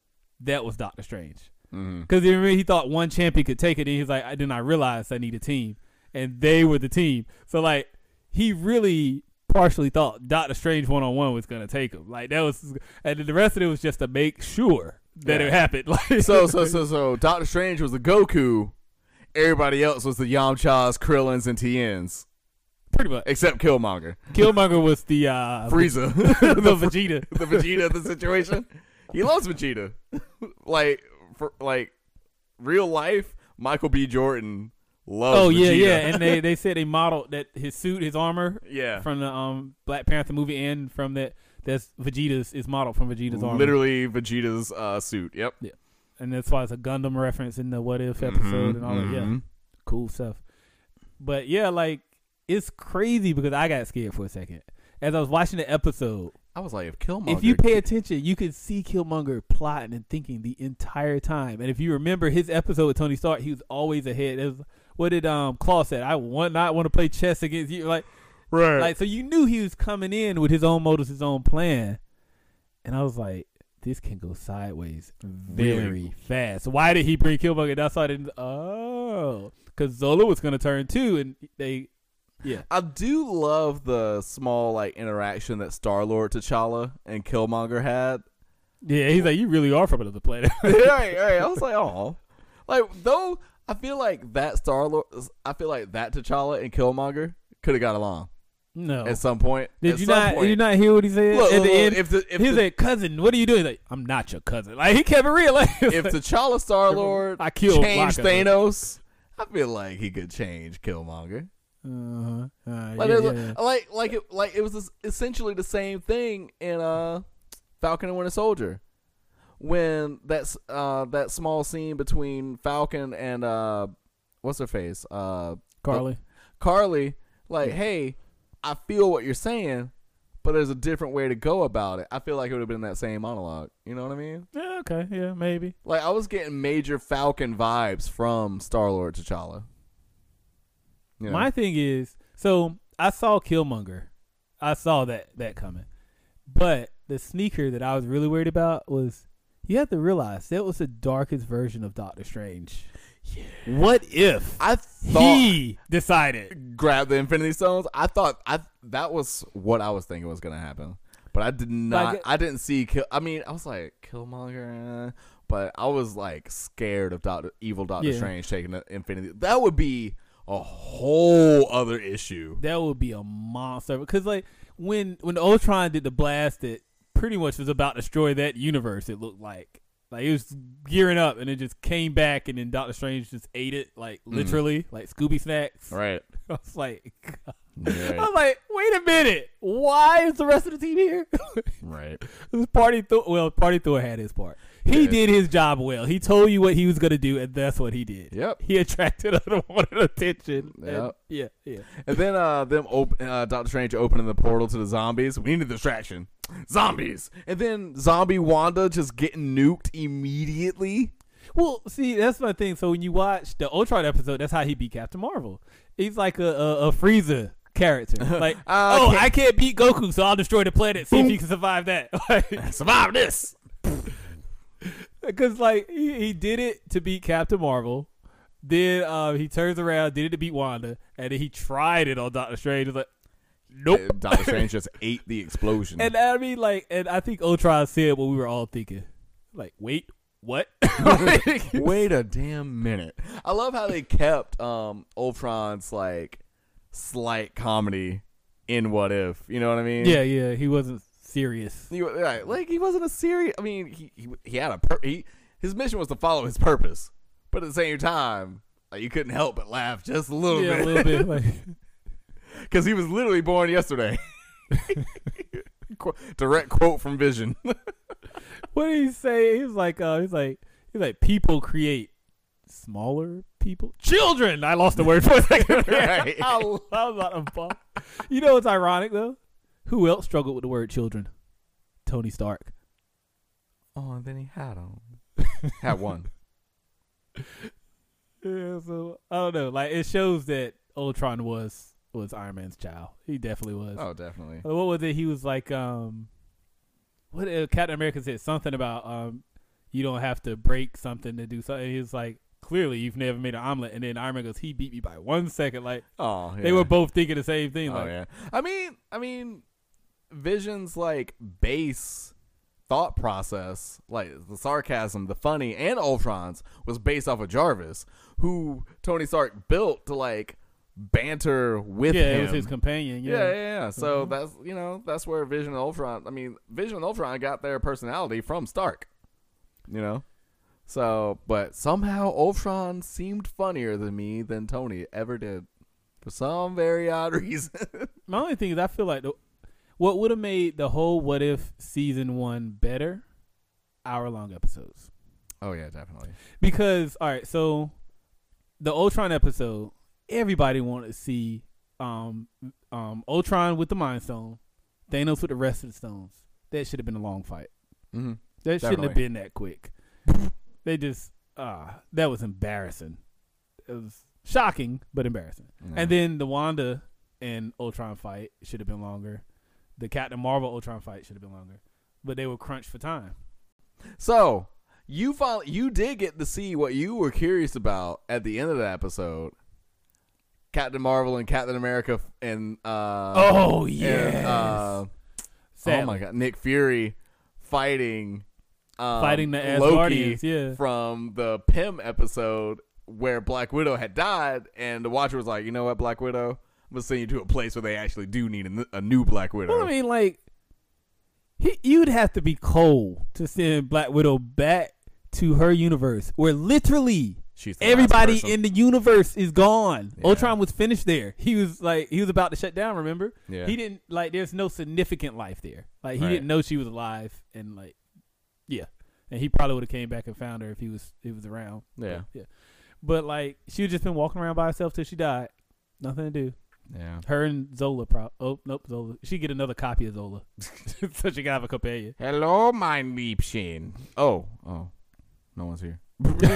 S2: that was Doctor Strange.
S1: Mm-hmm.
S2: Because he thought one champion could take it, and he's like, I did not realize I need a team, and they were the team. So like, he really partially thought Doctor Strange one on one was gonna take him. Like that was, and the rest of it was just to make sure that
S1: Yeah.
S2: it happened. Like,
S1: So so so so Doctor Strange was the Goku. Everybody else was the Yamchas, Krillins, and Tiens,
S2: pretty much.
S1: except Killmonger.
S2: Killmonger was the uh,
S1: Frieza,
S2: the Vegeta.
S1: the Vegeta of the situation. He loves Vegeta. like for like real life, Michael B. Jordan loves.
S2: Oh yeah,
S1: Vegeta.
S2: yeah, and they, they said they modeled that his suit, his armor
S1: yeah,
S2: from the um Black Panther movie, and from that that's Vegeta's is modeled from Vegeta's armor.
S1: literally Vegeta's uh, suit. Yep.
S2: And that's why it's a Gundam reference in the What If episode and all that. Yeah,
S1: mhm.
S2: cool stuff. But yeah, like it's crazy because I got scared for a second as I was watching the episode.
S1: I was like, if Killmonger,
S2: If you pay attention, you could see Killmonger plotting and thinking the entire time. And if you remember his episode with Tony Stark, he was always ahead. It was, what did um Claw said? I want not want to play chess against you. Like,
S1: right,
S2: like so you knew he was coming in with his own motives, his own plan. And I was like, this can go sideways very
S1: Really?
S2: fast. Why did he bring Killmonger? That's why I didn't. Oh, because Zola was going to turn too, and they, yeah.
S1: I do love the small like interaction that Star Lord, T'Challa, and Killmonger had.
S2: Yeah, he's like, you really are from another planet.
S1: right, right. I was like, oh, like though I feel like that Star Lord, I feel like that T'Challa and Killmonger could have got along
S2: No.
S1: at some point.
S2: Did
S1: At
S2: you
S1: some
S2: not?
S1: point.
S2: Did you not hear what he said
S1: Look,
S2: at
S1: look,
S2: the
S1: look,
S2: end?
S1: if the if
S2: He
S1: the,
S2: said, "Cousin, what are you doing?" He's like, I'm not your cousin. Like he kept it real. Like,
S1: if T'Challa Star Lord
S2: I killed
S1: changed
S2: my cousin.
S1: Thanos, I feel like he could change Killmonger.
S2: Uh-huh. Uh,
S1: Like,
S2: yeah,
S1: it was-
S2: yeah, yeah.
S1: like, like it, like it was es- essentially the same thing in uh, Falcon and Winter Soldier, when that's uh that small scene between Falcon and uh, what's her face, uh,
S2: Carly.
S1: Carly, like, hey, I feel what you're saying, but there's a different way to go about it. I feel like it would have been that same monologue. You know what I mean?
S2: Yeah. Okay. Yeah. Maybe.
S1: Like, I was getting major Falcon vibes from Star Lord T'Challa. You know?
S2: My thing is, so I saw Killmonger. I saw that that coming, but the sneaker that I was really worried about was you have to realize that was the darkest version of Doctor Strange.
S1: Yeah.
S2: What if
S1: I thought
S2: he decided?
S1: grab the Infinity Stones. I thought I that was what I was thinking was gonna happen, but I did not.
S2: Like-
S1: I didn't see. Kill, I mean, I was like Killmonger, eh, but I was like scared of Doctor Evil Doctor
S2: Yeah.
S1: Strange taking the Infinity. That would be a whole other issue.
S2: That would be a monster. Because like when when Ultron did the blast, that pretty much was about to destroy that universe. It looked like like it was gearing up, and it just came back, and then Doctor Strange just ate it, like literally, like Scooby snacks.
S1: Right.
S2: I was like,
S1: Right.
S2: I was like, wait a minute, why is the rest of the team here?
S1: right.
S2: This Party Thor, well, Party Thor had his part. He
S1: Yeah.
S2: did his job well. He told you what he was gonna do, and that's what he did.
S1: Yep.
S2: He attracted unwanted attention. and-
S1: Yep.
S2: yeah, yeah.
S1: And then uh, them op- uh, Doctor Strange opening the portal to the zombies. We need a distraction. Zombies. And then zombie Wanda just getting nuked immediately.
S2: Well, see, that's my thing. So when you watch the Ultron episode, that's how he beat Captain Marvel. He's like a a, a Frieza character. Like,
S1: Uh,
S2: oh,
S1: can't-
S2: I can't beat Goku, so I'll destroy the planet. See if he can survive that. Like,
S1: Survive this.
S2: because like he, he did it to beat Captain Marvel. Then uh, he turns around, did it to beat Wanda, and then he tried it on Doctor Strange. He's like, nope.
S1: Uh, Doctor Strange just ate the explosion.
S2: And I mean, like, and I think Ultron said what we were all thinking. Like, wait, what?
S1: Wait a damn minute. I love how they kept um, Ultron's like slight comedy in What If. You know what I mean?
S2: Yeah, yeah, he wasn't serious.
S1: He, wa- right, like he wasn't a serious. I mean, he he, he had a pur- he his mission was to follow his purpose, but at the same time, like, you couldn't help but laugh just a little
S2: Yeah,
S1: bit.
S2: a little bit. Like,
S1: Because he was literally born yesterday. Qu- Direct quote from Vision.
S2: what did he say? He was like, uh, he's like, he's like, people create smaller people, children. I lost the word for a second.
S1: Right.
S2: I, I was out of ball. You know what's ironic though? Who else struggled with the word children? Tony Stark.
S1: Oh, and then he had him. Had one.
S2: Yeah, so I don't know. Like it shows that Ultron was was Iron Man's child. He definitely was.
S1: Oh, definitely.
S2: What was it? He was like, um, what uh, Captain America said something about, um, you don't have to break something to do something. He's like, clearly you've never made an omelet. And then Iron Man goes, he beat me by one second. Like,
S1: Oh, yeah.
S2: they were both thinking the same thing.
S1: Oh
S2: Like,
S1: yeah. I mean, I mean, Vision's like base thought process, like the sarcasm, the funny, and Ultron's was based off of Jarvis, who Tony Stark built to like banter with
S2: yeah,
S1: him.
S2: it was his companion.
S1: Yeah,
S2: Yeah,
S1: yeah, yeah. So
S2: Mhm.
S1: that's you know that's where Vision and Ultron. I mean, Vision and Ultron got their personality from Stark. You know, so but somehow Ultron seemed funnier than me than Tony ever did, for some very odd reason.
S2: My only thing is, I feel like the, what would have made the whole What If season one better, hour long episodes.
S1: Oh yeah, definitely.
S2: Because all right, so the Ultron episode, everybody wanted to see um um Ultron with the Mind Stone, Thanos with the rest of the stones. That should have been a long fight.
S1: Mm-hmm.
S2: That shouldn't have
S1: Definitely.
S2: been that quick. They just ah, that was embarrassing. It was shocking, but embarrassing. And then the Wanda and Ultron fight should have been longer. The Captain Marvel Ultron fight should have been longer, but they were crunched for time.
S1: So you finally you did get to see what you were curious about at the end of the episode. Captain Marvel and Captain America f- and uh
S2: Oh
S1: and,
S2: yes,
S1: uh, oh my god, Nick Fury fighting um,
S2: fighting the
S1: Loki
S2: Asgardians. Yeah,
S1: from the Pym episode where Black Widow had died, and the Watcher was like, you know what, Black Widow, I'm gonna send you to a place where they actually do need a, n- a new Black Widow.
S2: well, I mean, like, he, you'd have to be cold to send Black Widow back to her universe, where literally
S1: She's the last
S2: everybody
S1: person.
S2: in the universe is gone.
S1: Yeah.
S2: Ultron was finished there. He was like, he was about to shut down. Remember?
S1: Yeah.
S2: He didn't like. There's no significant life there. Like he
S1: Right.
S2: didn't know she was alive, and like, yeah, and he probably would have came back and found her if he was he was around.
S1: Yeah.
S2: But, yeah. But like, she had just been walking around by herself till she died. Nothing to do.
S1: Yeah.
S2: Her and Zola. Pro- oh nope, Zola. She get another copy of Zola, so she can have a companion.
S1: Hello, my Liebchen. Oh, oh, no one's here.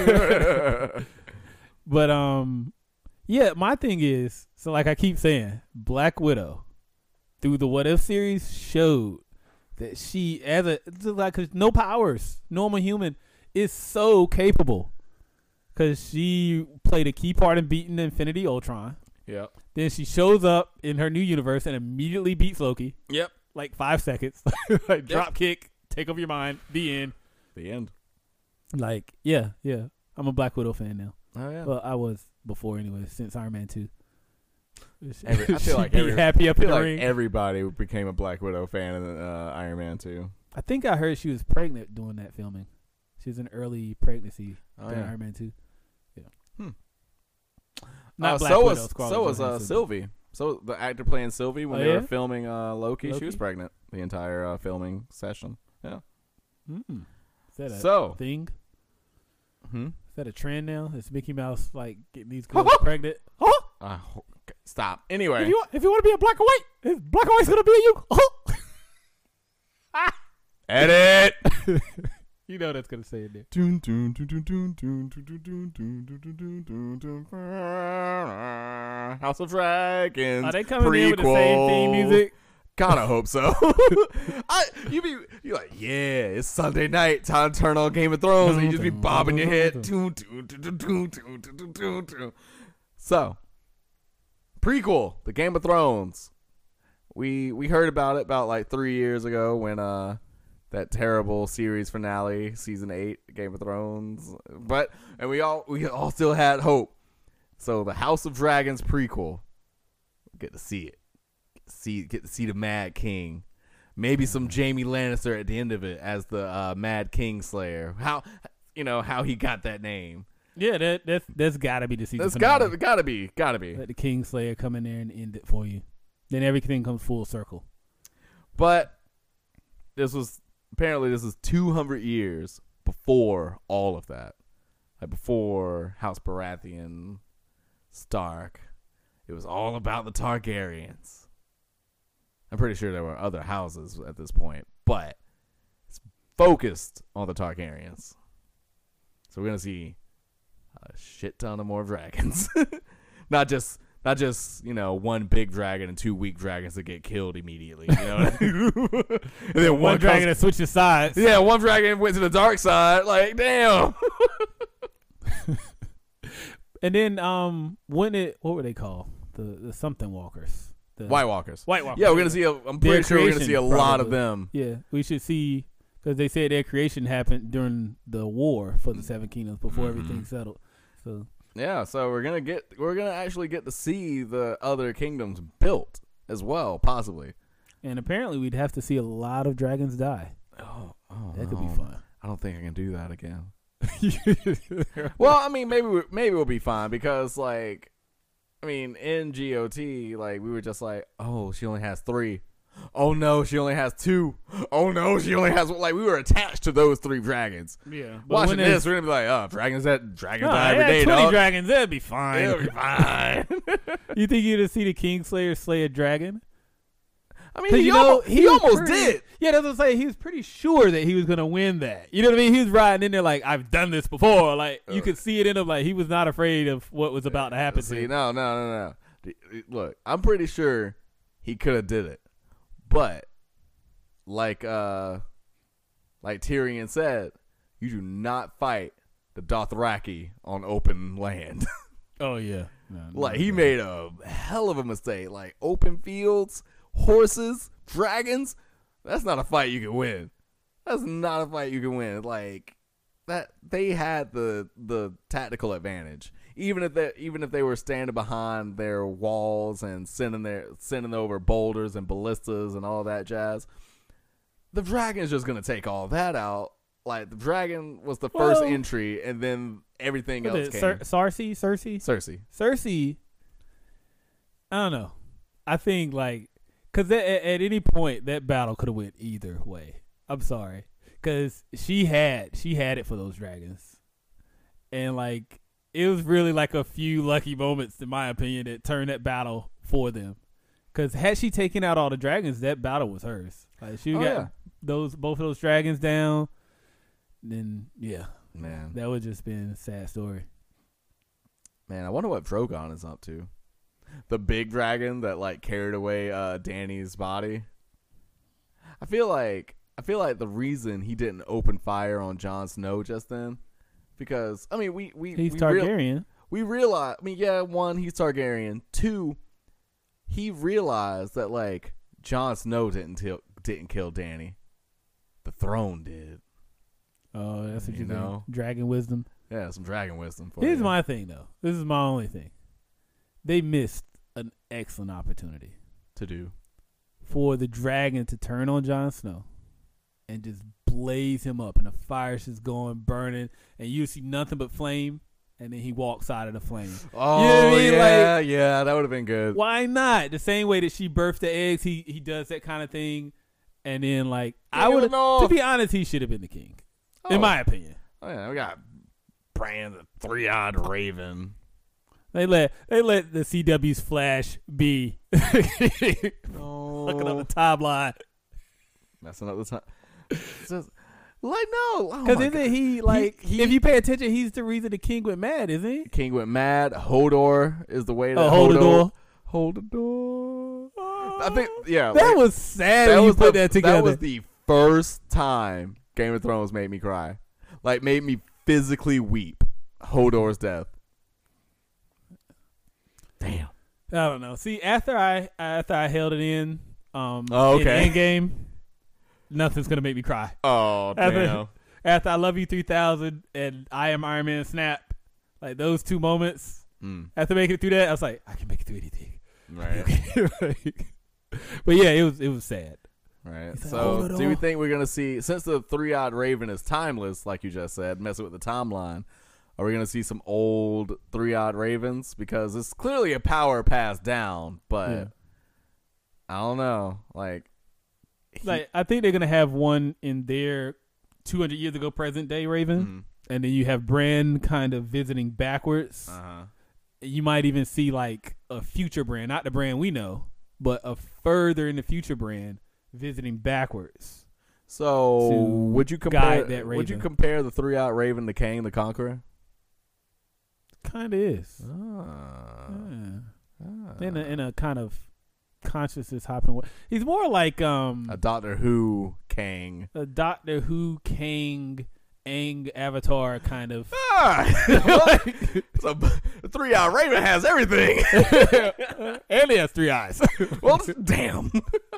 S2: But um, yeah, my thing is, so like I keep saying, Black Widow through the What If series showed that she, as a it's like 'cause no powers, normal human, is so capable. Cause she played a key part in beating Infinity Ultron.
S1: Yep.
S2: Then she shows up in her new universe and immediately beats Loki,
S1: Yep.
S2: like five seconds, like drop kick, take over your mind, the end.
S1: The end.
S2: Like yeah, yeah, I'm a Black Widow fan now.
S1: Oh yeah.
S2: Well, I was before anyway, since Iron Man two.
S1: Every- I feel
S2: She'd
S1: like
S2: be
S1: every-
S2: happy up
S1: I
S2: in
S1: feel
S2: the
S1: like
S2: ring.
S1: everybody became a Black Widow fan in uh, Iron Man two.
S2: I think I heard she was pregnant during that filming. She was in early pregnancy
S1: Oh
S2: during
S1: yeah.
S2: Iron Man two. Yeah.
S1: Hmm.
S2: Not
S1: Uh,
S2: Black
S1: so
S2: Widow.
S1: was
S2: Scarlett
S1: so was uh,
S2: Johansson.
S1: Sylvie. So the actor playing Sylvie when
S2: Oh,
S1: they
S2: yeah?
S1: were filming uh, Loki, she was
S2: Loki?
S1: pregnant the entire uh, filming session. Yeah.
S2: Mm. Is that a
S1: So.
S2: thing?
S1: Hmm.
S2: Is that a trend now? Is Mickey Mouse like getting these girls pregnant?
S1: Uh, ho- okay, stop. Anyway.
S2: If you if you want to be a black and white, is black and white's gonna be you.
S1: Edit.
S2: You know that's gonna say it there.
S1: Dun, dun, dun, dun, dun, dun, dun, dun, dun, dun, dun, dun, dun, dun. House of Dragons.
S2: Are they coming in with the same theme
S1: prequel.
S2: music?
S1: Gotta hope so. I you be you like yeah, it's Sunday night. Time to turn on Game of Thrones, and you just be bobbing your head. Dun, dun, dun, dun, dun, dun, dun, dun, dun. So, prequel, the Game of Thrones. We we heard about it about like three years ago when uh that terrible series finale, season eight, Game of Thrones. But and we all we all still had hope. So the House of Dragons prequel, get to see it. See, get to see the Mad King, maybe some Jaime Lannister at the end of it as the uh, Mad King Slayer. How, you know, how he got that name?
S2: Yeah, that that's that's gotta be the season.
S1: That's
S2: finale.
S1: gotta, gotta be, gotta be.
S2: Let the Kingslayer come in there and end it for you. Then everything comes full circle.
S1: But this was apparently this is two hundred years before all of that, like before House Baratheon, Stark. It was all about the Targaryens. I'm pretty sure there were other houses at this point, but it's focused on the Targaryens. So we're going to see a shit ton of more dragons. Not just Not just, you know, one big dragon and two weak dragons that get killed immediately. You know what I mean? And then
S2: One,
S1: one
S2: dragon
S1: comes-
S2: that switches sides.
S1: Yeah, one dragon went to the dark side. Like, damn.
S2: And then um, when it what were they called? The the something walkers. The
S1: White Walkers.
S2: White walkers.
S1: Yeah, we're gonna see. A, I'm pretty
S2: Their
S1: sure we're gonna
S2: creation,
S1: see a lot of
S2: probably.
S1: them.
S2: Yeah, we should see because they said their creation happened during the war for the Seven Kingdoms before
S1: Mhm.
S2: everything settled. So
S1: Yeah, so we're gonna get. We're gonna actually get to see the other kingdoms built as well, possibly.
S2: and apparently we'd have to see a lot of dragons die.
S1: Oh, oh
S2: That could be
S1: no.
S2: fun.
S1: I don't think I can do that again. Well, I mean, maybe we, maybe we'll be fine because, like, I mean, in G O T, like, we were just like, oh, she only has three. Oh no, she only has two. Oh no, she only has like we were attached to those three dragons.
S2: Yeah,
S1: Watching this, we're gonna be like, oh, dragons that dragons
S2: no,
S1: die every
S2: yeah,
S1: day,
S2: twenty
S1: dog.
S2: dragons, that'd be fine.
S1: It'll be fine.
S2: You think you'd have seen a Kingslayer slay a dragon?
S1: I mean,
S2: 'Cause
S1: he,
S2: you know
S1: almost, he,
S2: was
S1: almost
S2: pretty-
S1: did.
S2: Yeah, that's what I'm saying. He was pretty sure that he was gonna win that. You know what I mean? He was riding in there like, I've done this before. Like you
S1: Uh.
S2: could see it in him. Like he was not afraid of what was about to happen to
S1: See,
S2: him.
S1: no, no, no, no. D- Look, I'm pretty sure he could have did it, but like, uh, like Tyrion said, you do not fight the Dothraki on open land.
S2: Oh yeah, no, no,
S1: Like he
S2: no.
S1: made a hell of a mistake. Like open fields, horses, dragons. That's not a fight you can win. That's not a fight you can win. Like that, they had the the tactical advantage. Even if they even if they were standing behind their walls and sending their sending over boulders and ballistas and all that jazz, the dragon's just gonna take all that out. Like the dragon was the first
S2: Well-
S1: entry, and then everything
S2: What
S1: else
S2: is
S1: came.
S2: it, Cer- Cersei, Cersei,
S1: Cersei.
S2: Cersei. I don't know. I think like because at, at any point that battle could have went either way. I'm sorry, because she had she had it for those dragons, and like it was really like a few lucky moments, in my opinion, that turned that battle for them. Because had she taken out all the dragons, that battle was hers. Like she
S1: Oh,
S2: got
S1: yeah.
S2: those both of those dragons down, then yeah,
S1: Man,
S2: that would just been a sad story.
S1: man, I wonder what Drogon is up to. The big dragon that like carried away uh Dany's body. I feel like I feel like the reason he didn't open fire on Jon Snow just then, because I mean we we
S2: He's
S1: we real-
S2: Targaryen.
S1: we realize. I mean, yeah, one, he's Targaryen. Two, he realized that like Jon Snow didn't til- didn't kill Dany. The throne did.
S2: Oh, that's what
S1: You
S2: you
S1: know.
S2: know. Dragon wisdom.
S1: Yeah, some dragon wisdom for
S2: Here's
S1: you.
S2: my thing, though. This is my only thing. They missed an excellent opportunity
S1: to do.
S2: for the dragon to turn on Jon Snow and just blaze him up, and the fire's just going, burning, and you see nothing but flame, and then he walks out of the flame.
S1: Oh
S2: You know what I mean?
S1: yeah, yeah, that would have been good.
S2: Why not? The same way that she birthed the eggs, he he does that kind of thing, and then like I
S1: King of
S2: would,
S1: the North.
S2: to be honest, he should have been the king,
S1: Oh.
S2: in my opinion.
S1: Oh yeah, we got Bran the three-eyed raven.
S2: They let they let the C W's Flash be
S1: Oh,
S2: looking up the timeline.
S1: messing up the time. It's just- like no, oh
S2: Because
S1: my
S2: isn't
S1: God.
S2: he like?
S1: he-
S2: if you pay attention, he's the reason the king went mad, isn't he?
S1: King went mad. Hodor is the way that
S2: Oh, hold the door.
S1: Hold the door. I think yeah.
S2: That
S1: like,
S2: was sad.
S1: that
S2: when you
S1: was
S2: put
S1: the,
S2: that together.
S1: That was the first time Game of Thrones made me cry. Like made me physically weep. Hodor's death. Damn.
S2: I don't know. See, after I after I held it in, um,
S1: Oh, okay.
S2: in Endgame, nothing's gonna make me cry.
S1: Oh
S2: After-
S1: damn.
S2: After I Love You three thousand and I Am Iron Man snap, like those two moments.
S1: Mm,
S2: After making it through that, I was like, I can make it through anything.
S1: right.
S2: Like, but yeah, it was it was sad.
S1: Right.
S2: He's like,
S1: So,
S2: "Hold it
S1: do we
S2: off."
S1: think we're gonna see, since the three-eyed raven is timeless, like you just said, messing with the timeline? Are we gonna see some old three-eyed ravens? Because it's clearly a power passed down, but
S2: Yeah.
S1: I don't know. Like, he-
S2: Like I think they're gonna have one in their two hundred years ago present day Raven,
S1: Mhm.
S2: and then you have Bran kind of visiting backwards.
S1: Uh-huh.
S2: You might even see like a future Bran, not the Bran we know, but a further in the future Bran visiting backwards.
S1: So,
S2: To
S1: would you compare?
S2: guide that
S1: Would you
S2: raven.
S1: compare the three-eyed raven to Kang the Conqueror?
S2: Kind of is.
S1: Ah.
S2: Yeah.
S1: Ah.
S2: in a in a kind of consciousness hopping way. He's more like um
S1: a Doctor Who Kang.
S2: a Doctor Who Kang Aang Avatar kind of.
S1: Ah, so, Three Eye Raven has everything.
S2: And he has three eyes.
S1: Well, damn.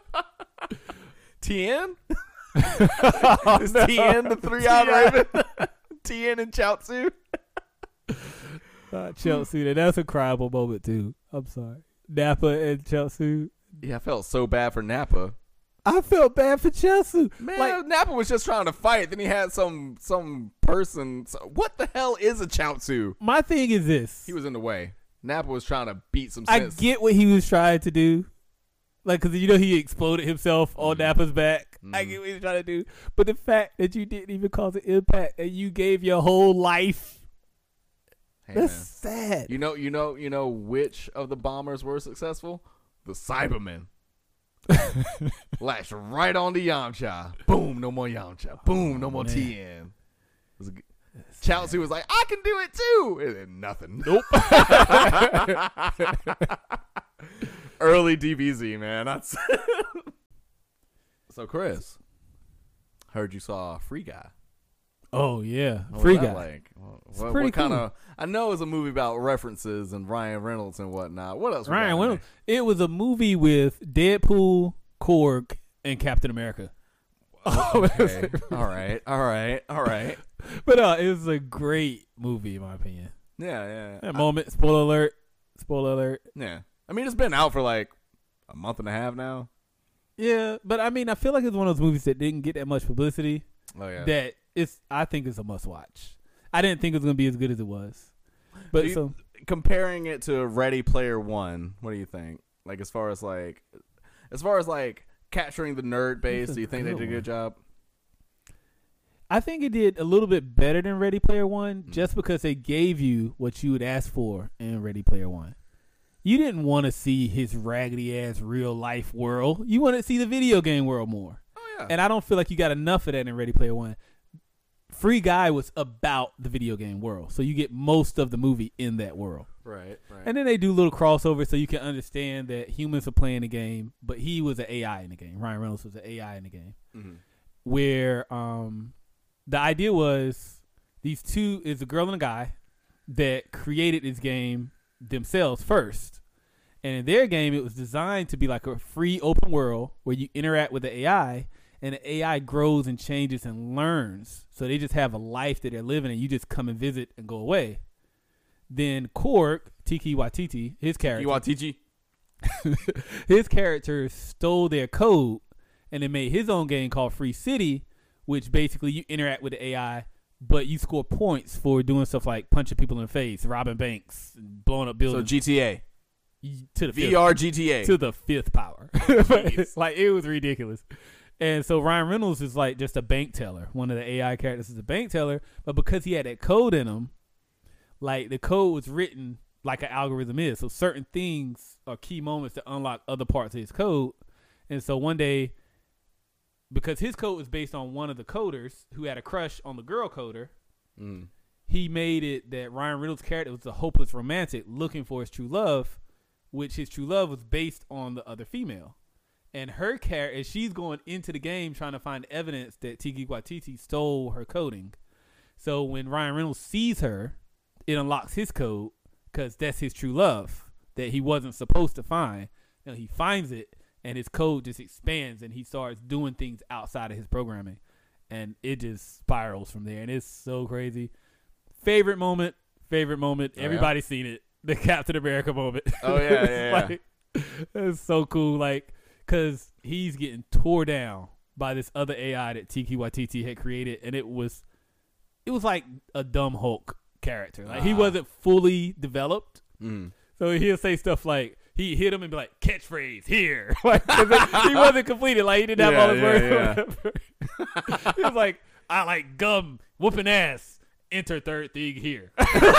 S1: Tien? Is Tien the Three Eye Raven? Tien and Chaozu?
S2: Uh, Chelsea, that's a criable moment too. I'm sorry, Nappa and Chelsea.
S1: Yeah, I felt so bad for Nappa.
S2: I felt bad for Chelsea.
S1: Man,
S2: Like,
S1: Nappa was just trying to fight. Then he had some some person. So what the hell is a Chaozu?
S2: my thing is this:
S1: He was in the way. Nappa was trying to beat some
S2: I
S1: sense.
S2: get what he was trying to do, like because you know he exploded himself on
S1: Mm.
S2: Nappa's back.
S1: Mm.
S2: I get what he was trying to do, but the fact that you didn't even cause an impact and you gave your whole life,
S1: Hey,
S2: that's
S1: man.
S2: sad.
S1: You know, you know, you know which of the bombers were successful? The Cybermen. Latched right on to Yamcha. Boom, no more Yamcha. Boom, no more
S2: man.
S1: Tien. It was a g- Chaozu was like, I can do it too. And then nothing.
S2: Nope.
S1: Early D B Z, man. That's so, Chris, heard you saw Free Guy.
S2: Oh yeah,
S1: What
S2: Free
S1: was that
S2: Guy.
S1: like? What,
S2: It's
S1: what,
S2: pretty
S1: what kind
S2: cool.
S1: of? I know it's a movie about references and Ryan Reynolds and whatnot. What else? we got
S2: Ryan
S1: in
S2: Reynolds. It was a movie with Deadpool, Korg, and Captain America.
S1: there? Okay. all right. All right. All right.
S2: But uh, it was a great movie in my opinion.
S1: Yeah. Yeah.
S2: That
S1: I-
S2: moment, spoiler alert, spoiler alert.
S1: yeah. I mean, it's been out for like a month and a half now.
S2: Yeah, but I mean, I feel like it's one of those movies that didn't get that much publicity.
S1: Oh yeah.
S2: That it's, I think it's a must watch. I didn't think it was gonna be as good as it was. But
S1: Do you-
S2: so
S1: Comparing it to Ready Player One, what do you think? Like as far as like, as far as like capturing the nerd base,
S2: That's a
S1: do you think they
S2: good
S1: did a
S2: one.
S1: good job?
S2: I think it did a little bit better than Ready Player One,
S1: Mm.
S2: just because they gave you what you would ask for in Ready Player One. You didn't want to see his raggedy ass real life world. You wanted to see the video game world more.
S1: Oh yeah.
S2: And I don't feel like you got enough of that in Ready Player One. Free Guy was about the video game world, so you get most of the movie in that world.
S1: right. Right.
S2: And then they do little crossovers so you can understand that humans are playing the game, but he was an A I in the game. Ryan Reynolds was an A I in the game.
S1: Mhm.
S2: Where um, the idea was these two is a girl and a guy that created this game themselves first. And in their game, it was designed to be like a free open world where you interact with the A I, and the A I grows and changes and learns. So they just have a life that they're living, and you just come and visit and go away. Then Korg, Tiki Watiti, his character,
S1: Iwatiti.
S2: his character stole their code and then made his own game called Free City, which basically you interact with the A I, but you score points for doing stuff like punching people in the face, robbing banks, blowing up
S1: So
S2: buildings.
S1: G T A.
S2: to the fifth,
S1: V R G T A.
S2: to the fifth power.
S1: Jeez.
S2: Like it was ridiculous. And so Ryan Reynolds is like just a bank teller. One of the A I characters is a bank teller, but because he had that code in him, like the code was written like an algorithm is. So certain things are key moments to unlock other parts of his code. And so one day, because his code was based on one of the coders who had a crush on the girl coder,
S1: Mm.
S2: he made it that Ryan Reynolds' character was a hopeless romantic looking for his true love, which his true love was based on the other female. And her character, as she's going into the game trying to find evidence that Tiki Watiti stole her coding. So when Ryan Reynolds sees her, it unlocks his code because that's his true love that he wasn't supposed to find. And he finds it, and his code just expands, and he starts doing things outside of his programming. And it just spirals from there, and it's so crazy. Favorite moment, favorite moment.
S1: Oh, yeah?
S2: Everybody's seen it. The Captain America moment.
S1: Oh, yeah, yeah, yeah.
S2: Like, it's so cool, like, because he's getting tore down by this other A I that Tiki Watiti had created, and it was, it was like a dumb Hulk character. Like, he
S1: Ah.
S2: wasn't fully developed,
S1: Mm.
S2: so he'll say stuff like, he hit him and be like, catchphrase, here. Like, 'cause it- he wasn't completed. Like, he didn't have
S1: Yeah,
S2: all his
S1: yeah,
S2: words. He was like, I like gum, whooping ass, enter third thing here.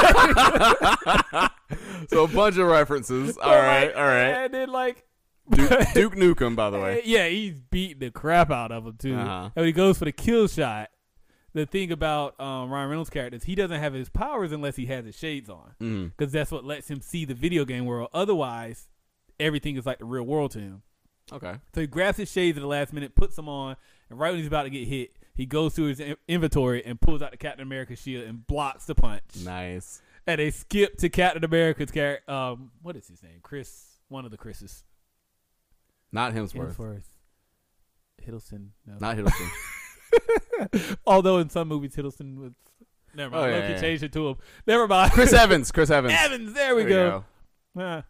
S1: So a bunch of references. All
S2: So,
S1: right,
S2: like,
S1: all right.
S2: And then, like,
S1: Duke, Duke Nukem, by the way.
S2: yeah, he's beating the crap out of him, too.
S1: Uh-huh.
S2: And when he goes for the kill shot, the thing about um, Ryan Reynolds' character is he doesn't have his powers unless he has his shades on, because
S1: Mm.
S2: that's what lets him see the video game world. Otherwise, everything is like the real world to him.
S1: Okay.
S2: So he grabs his shades at the last minute, puts them on, and right when he's about to get hit, he goes through his in- inventory and pulls out the Captain America shield and blocks the punch.
S1: Nice.
S2: And they skip to Captain America's character. Um, what is his name? Chris. One of the Chris's.
S1: Not Hemsworth.
S2: Hemsworth. Hiddleston. No.
S1: Not Hiddleston.
S2: Although in some movies Hiddleston was. Never mind.
S1: Oh, yeah,
S2: Loki
S1: yeah.
S2: changed it to him. Never mind.
S1: Chris Evans. Chris Evans.
S2: Evans. There we
S1: There
S2: go. Ah.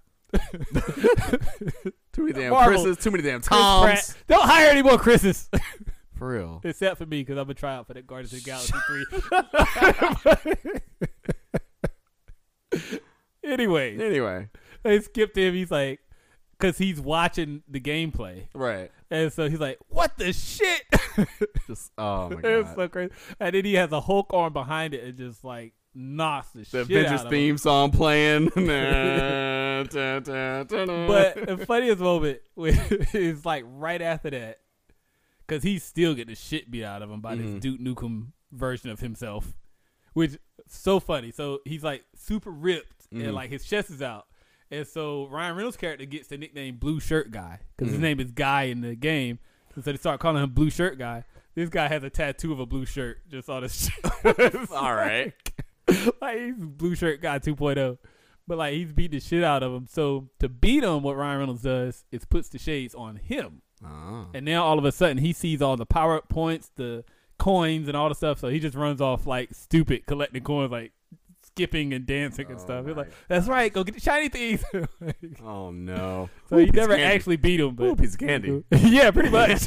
S1: Too many damn
S2: Marvel.
S1: Chris's. Too many damn
S2: Chris
S1: Toms.
S2: Pratt. Don't hire any more Chris's.
S1: For real.
S2: Except for me, because I'm going to try out for that Guardians of the Galaxy three. Anyway,
S1: Anyway.
S2: they skipped him. He's like, because he's watching the gameplay.
S1: Right.
S2: And so he's like, what the shit?
S1: Just oh my
S2: It's
S1: god.
S2: so crazy. And then he has a Hulk arm behind it and just like knocks the,
S1: The
S2: shit
S1: Avengers
S2: out of
S1: theme song playing.
S2: him.
S1: But
S2: But the funniest moment is like right after that, because he's still getting the shit beat out of him by
S1: Mhm.
S2: this Duke Nukem version of himself, which so funny. So he's like super ripped
S1: Mhm.
S2: and like his chest is out. And so Ryan Reynolds' character gets the nickname Blue Shirt Guy because
S1: Mhm.
S2: his name is Guy in the game. And so they start calling him Blue Shirt Guy. This guy has a tattoo of a blue shirt just on his chest.
S1: all right.
S2: Like he's Blue Shirt Guy two point oh. But like he's beating the shit out of him. So to beat him, what Ryan Reynolds does is puts the shades on him.
S1: Oh.
S2: And now all of a sudden he sees all the power up points, the coins and all the stuff. So he just runs off like stupid collecting coins, like skipping and dancing and
S1: Oh
S2: stuff. He's
S1: my
S2: like, that's right, go get the shiny things.
S1: Oh no.
S2: So
S1: Ooh,
S2: he
S1: piece of
S2: never
S1: candy.
S2: actually beat him, but
S1: Ooh, piece of candy.
S2: yeah, pretty much.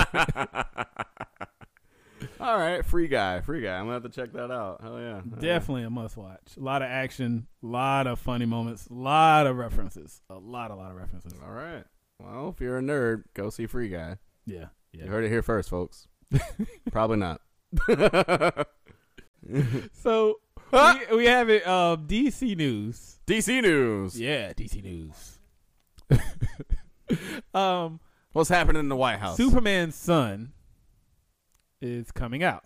S1: All right, free guy, free guy. I'm gonna have to check that out. Hell yeah, Hell
S2: Definitely a must watch. A lot of action, a lot of funny moments, a lot of references. A lot, a lot of references.
S1: yeah. All right. Well, if you're a nerd, go see Free Guy.
S2: Yeah. Yeah.
S1: You heard it here first, folks. Probably not.
S2: So
S1: Ah!
S2: we, we have it um D C news.
S1: D C news.
S2: Yeah, D C news. um
S1: What's happening in the White House?
S2: Superman's son is coming out.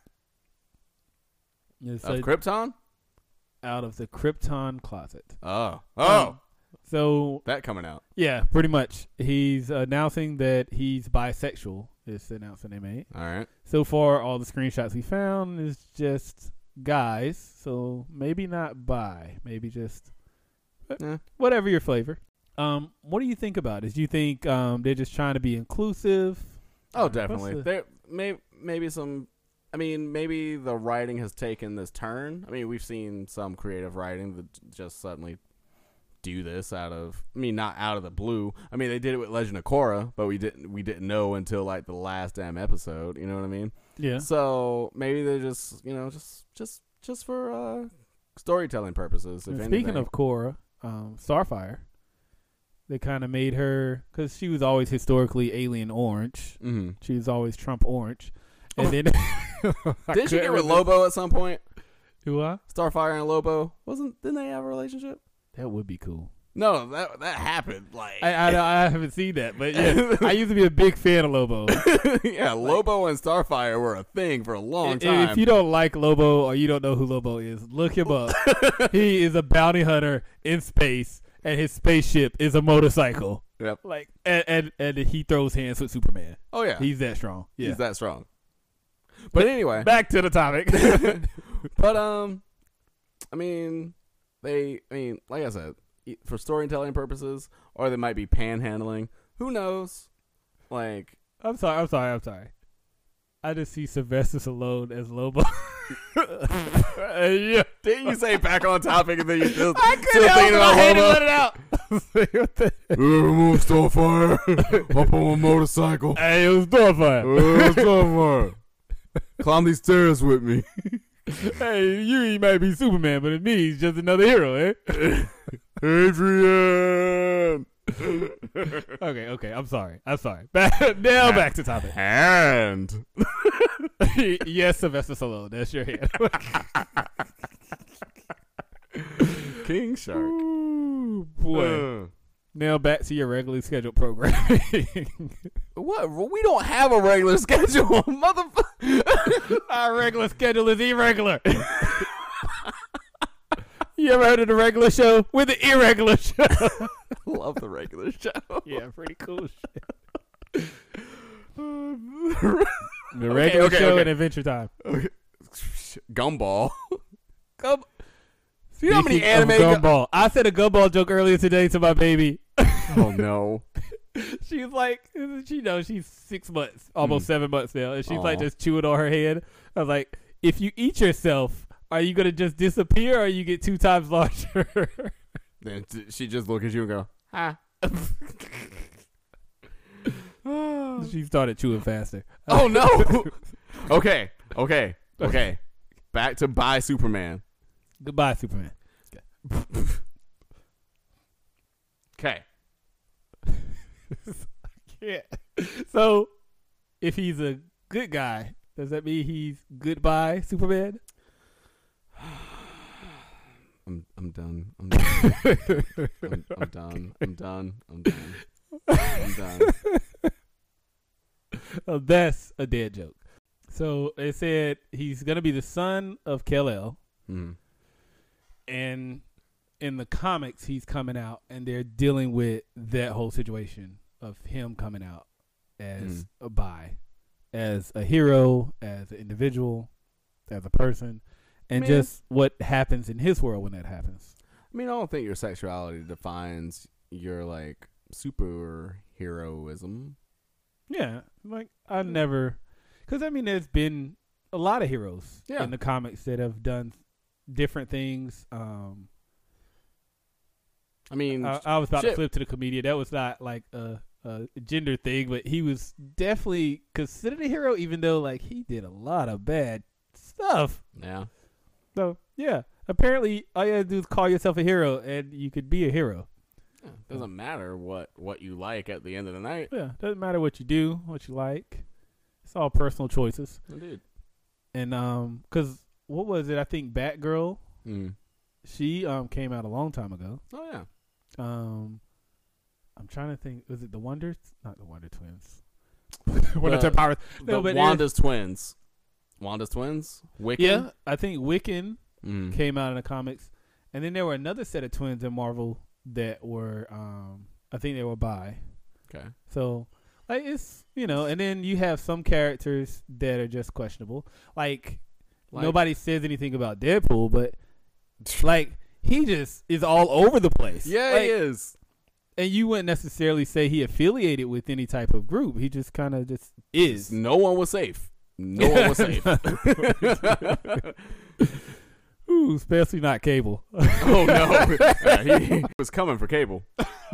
S2: It's
S1: Of
S2: a-
S1: Krypton?
S2: out of the Krypton closet.
S1: Oh. Oh.
S2: Um, so
S1: that coming out.
S2: yeah, pretty much. He's announcing that he's bisexual. Is the announcement they made.
S1: All right.
S2: So far, all the screenshots we found is just guys. So maybe not bi. Maybe just
S1: Yeah.
S2: whatever your flavor. Um, what do you think about it? Do you think um they're just trying to be inclusive?
S1: Oh,
S2: Uh,
S1: definitely.
S2: what's the-
S1: There may maybe some. I mean, maybe the writing has taken this turn. I mean, we've seen some creative writing that just suddenly do this out of. I mean, not out of the blue. I mean, they did it with Legend of Korra, but we didn't. We didn't know until like the last damn episode. You know what I mean?
S2: Yeah.
S1: So maybe they're just, you know, just just just for uh, storytelling purposes. If
S2: And speaking
S1: anything.
S2: of Korra, um, Starfire, they kind of made her because she was always historically alien orange.
S1: hmm
S2: She was always Trump orange, and then
S1: didn't she get with Lobo at some point?
S2: Who I?
S1: Starfire and Lobo wasn't? Didn't they have a relationship?
S2: That would be cool.
S1: No, that that happened. Like
S2: I, I I haven't seen that, but yeah, I used to be a big fan of Lobo.
S1: yeah, Lobo and Starfire were a thing for a long
S2: If-
S1: time.
S2: If you don't like Lobo or you don't know who Lobo is, look him up. He is a bounty hunter in space, and his spaceship is a motorcycle.
S1: Yep.
S2: Like, and and, and he throws hands with Superman.
S1: Oh yeah,
S2: He's that strong. Yeah.
S1: he's that strong. But anyway,
S2: Back to the topic.
S1: but um, I mean, they. I mean, like I said, e- for storytelling purposes, or they might be panhandling. Who knows? Like,
S2: I'm sorry. I'm sorry. I'm sorry. I just see Sylvester Stallone as Lobo. yeah.
S1: didn't you say back on topic and then you still
S2: I
S1: still
S2: couldn't help
S1: thinking
S2: it.
S1: about
S2: I had to
S1: Lobo?
S2: let it out. What the-
S1: Move Starfire up on a motorcycle.
S2: Hey, it was Starfire.
S1: Starfire. Climb these stairs with me.
S2: Hey, you he might be Superman, but in me, he's just another hero, eh?
S1: Adrian.
S2: Okay, okay. I'm sorry. I'm sorry. Back, now back to topic.
S1: And
S2: Yes, Sylvester Stallone. That's your hand.
S1: King Shark.
S2: Ooh, boy.
S1: Uh,
S2: Now back to your regularly scheduled programming.
S1: what? We don't have a regular schedule, motherfucker.
S2: Our regular schedule is irregular. You ever heard of the regular show? We're the irregular show.
S1: Love the regular show.
S2: Yeah, pretty cool shit. The regular
S1: okay,
S2: show
S1: okay.
S2: and Adventure Time.
S1: Okay. Gumball.
S2: Gum-
S1: You know how many
S2: Speaking of
S1: anime? gu-
S2: gumball. I said a gumball joke earlier today to my baby.
S1: oh no.
S2: She's like, she knows she's six months, almost
S1: Mm.
S2: seven months now, and she's like
S1: Aw.
S2: just chewing on her head. I was like, if you eat yourself, are you gonna just disappear, or you get two times larger?
S1: Then t- she just look at you and go, "Ah."
S2: She started chewing faster.
S1: Oh no. okay. Okay. Okay. Back to buy Superman.
S2: Goodbye, Superman.
S1: Okay.
S2: Yeah. So, if he's a good guy, does that mean he's goodbye, Superman?
S1: I'm I'm done. I'm done. I'm, I'm done. I'm done. I'm done. I'm done.
S2: Oh, that's a dead joke. So they said he's gonna be the son of Kal-El,
S1: Mm.
S2: and in the comics he's coming out, and they're dealing with that whole situation of him coming out as
S1: Mm.
S2: a bi, as a hero, as an individual, as a person, and
S1: Man.
S2: just what happens in his world when that happens.
S1: I mean, I don't think your sexuality defines your like superheroism.
S2: Yeah, like I never, because I mean, there's been a lot of heroes
S1: Yeah.
S2: in the comics that have done different things. Um,
S1: I mean,
S2: I, I was about
S1: shit.
S2: to flip to the comedian. That was not like a, a gender thing, but he was definitely considered a hero, even though like he did a lot of bad stuff.
S1: yeah.
S2: So yeah, apparently all you have to do is call yourself a hero, and you could be a hero.
S1: Yeah, doesn't matter what, what you like at the end of the night.
S2: Yeah, doesn't matter what you do, what you like. It's all personal choices.
S1: Indeed.
S2: And um, cause what was it? I think Batgirl.
S1: Mm.
S2: She um came out a long time ago.
S1: Oh yeah.
S2: Um, I'm trying to think. Was it the Wonders? Not the Wonder Twins.
S1: Wonder
S2: Twin powers.
S1: The
S2: No, but
S1: Wanda's twins. Wanda's twins. Wiccan.
S2: Yeah, I think Wiccan
S1: Mm.
S2: came out in the comics, and then there were another set of twins in Marvel that were um I think they were bi.
S1: Okay.
S2: So like it's you know, and then you have some characters that are just questionable. Like,
S1: Like-
S2: nobody says anything about Deadpool, but like he just is all over the place.
S1: Yeah,
S2: Like,
S1: he is.
S2: and you wouldn't necessarily say he affiliated with any type of group. He just kind of just is.
S1: No one was safe. No one was safe.
S2: Ooh, especially not Cable.
S1: Oh no, Yeah, he was coming for Cable.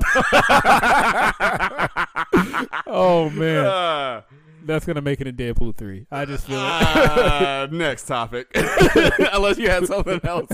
S2: Oh man,
S1: Uh,
S2: that's gonna make it in Deadpool three. I just feel it.
S1: uh, next topic. Unless you had something else.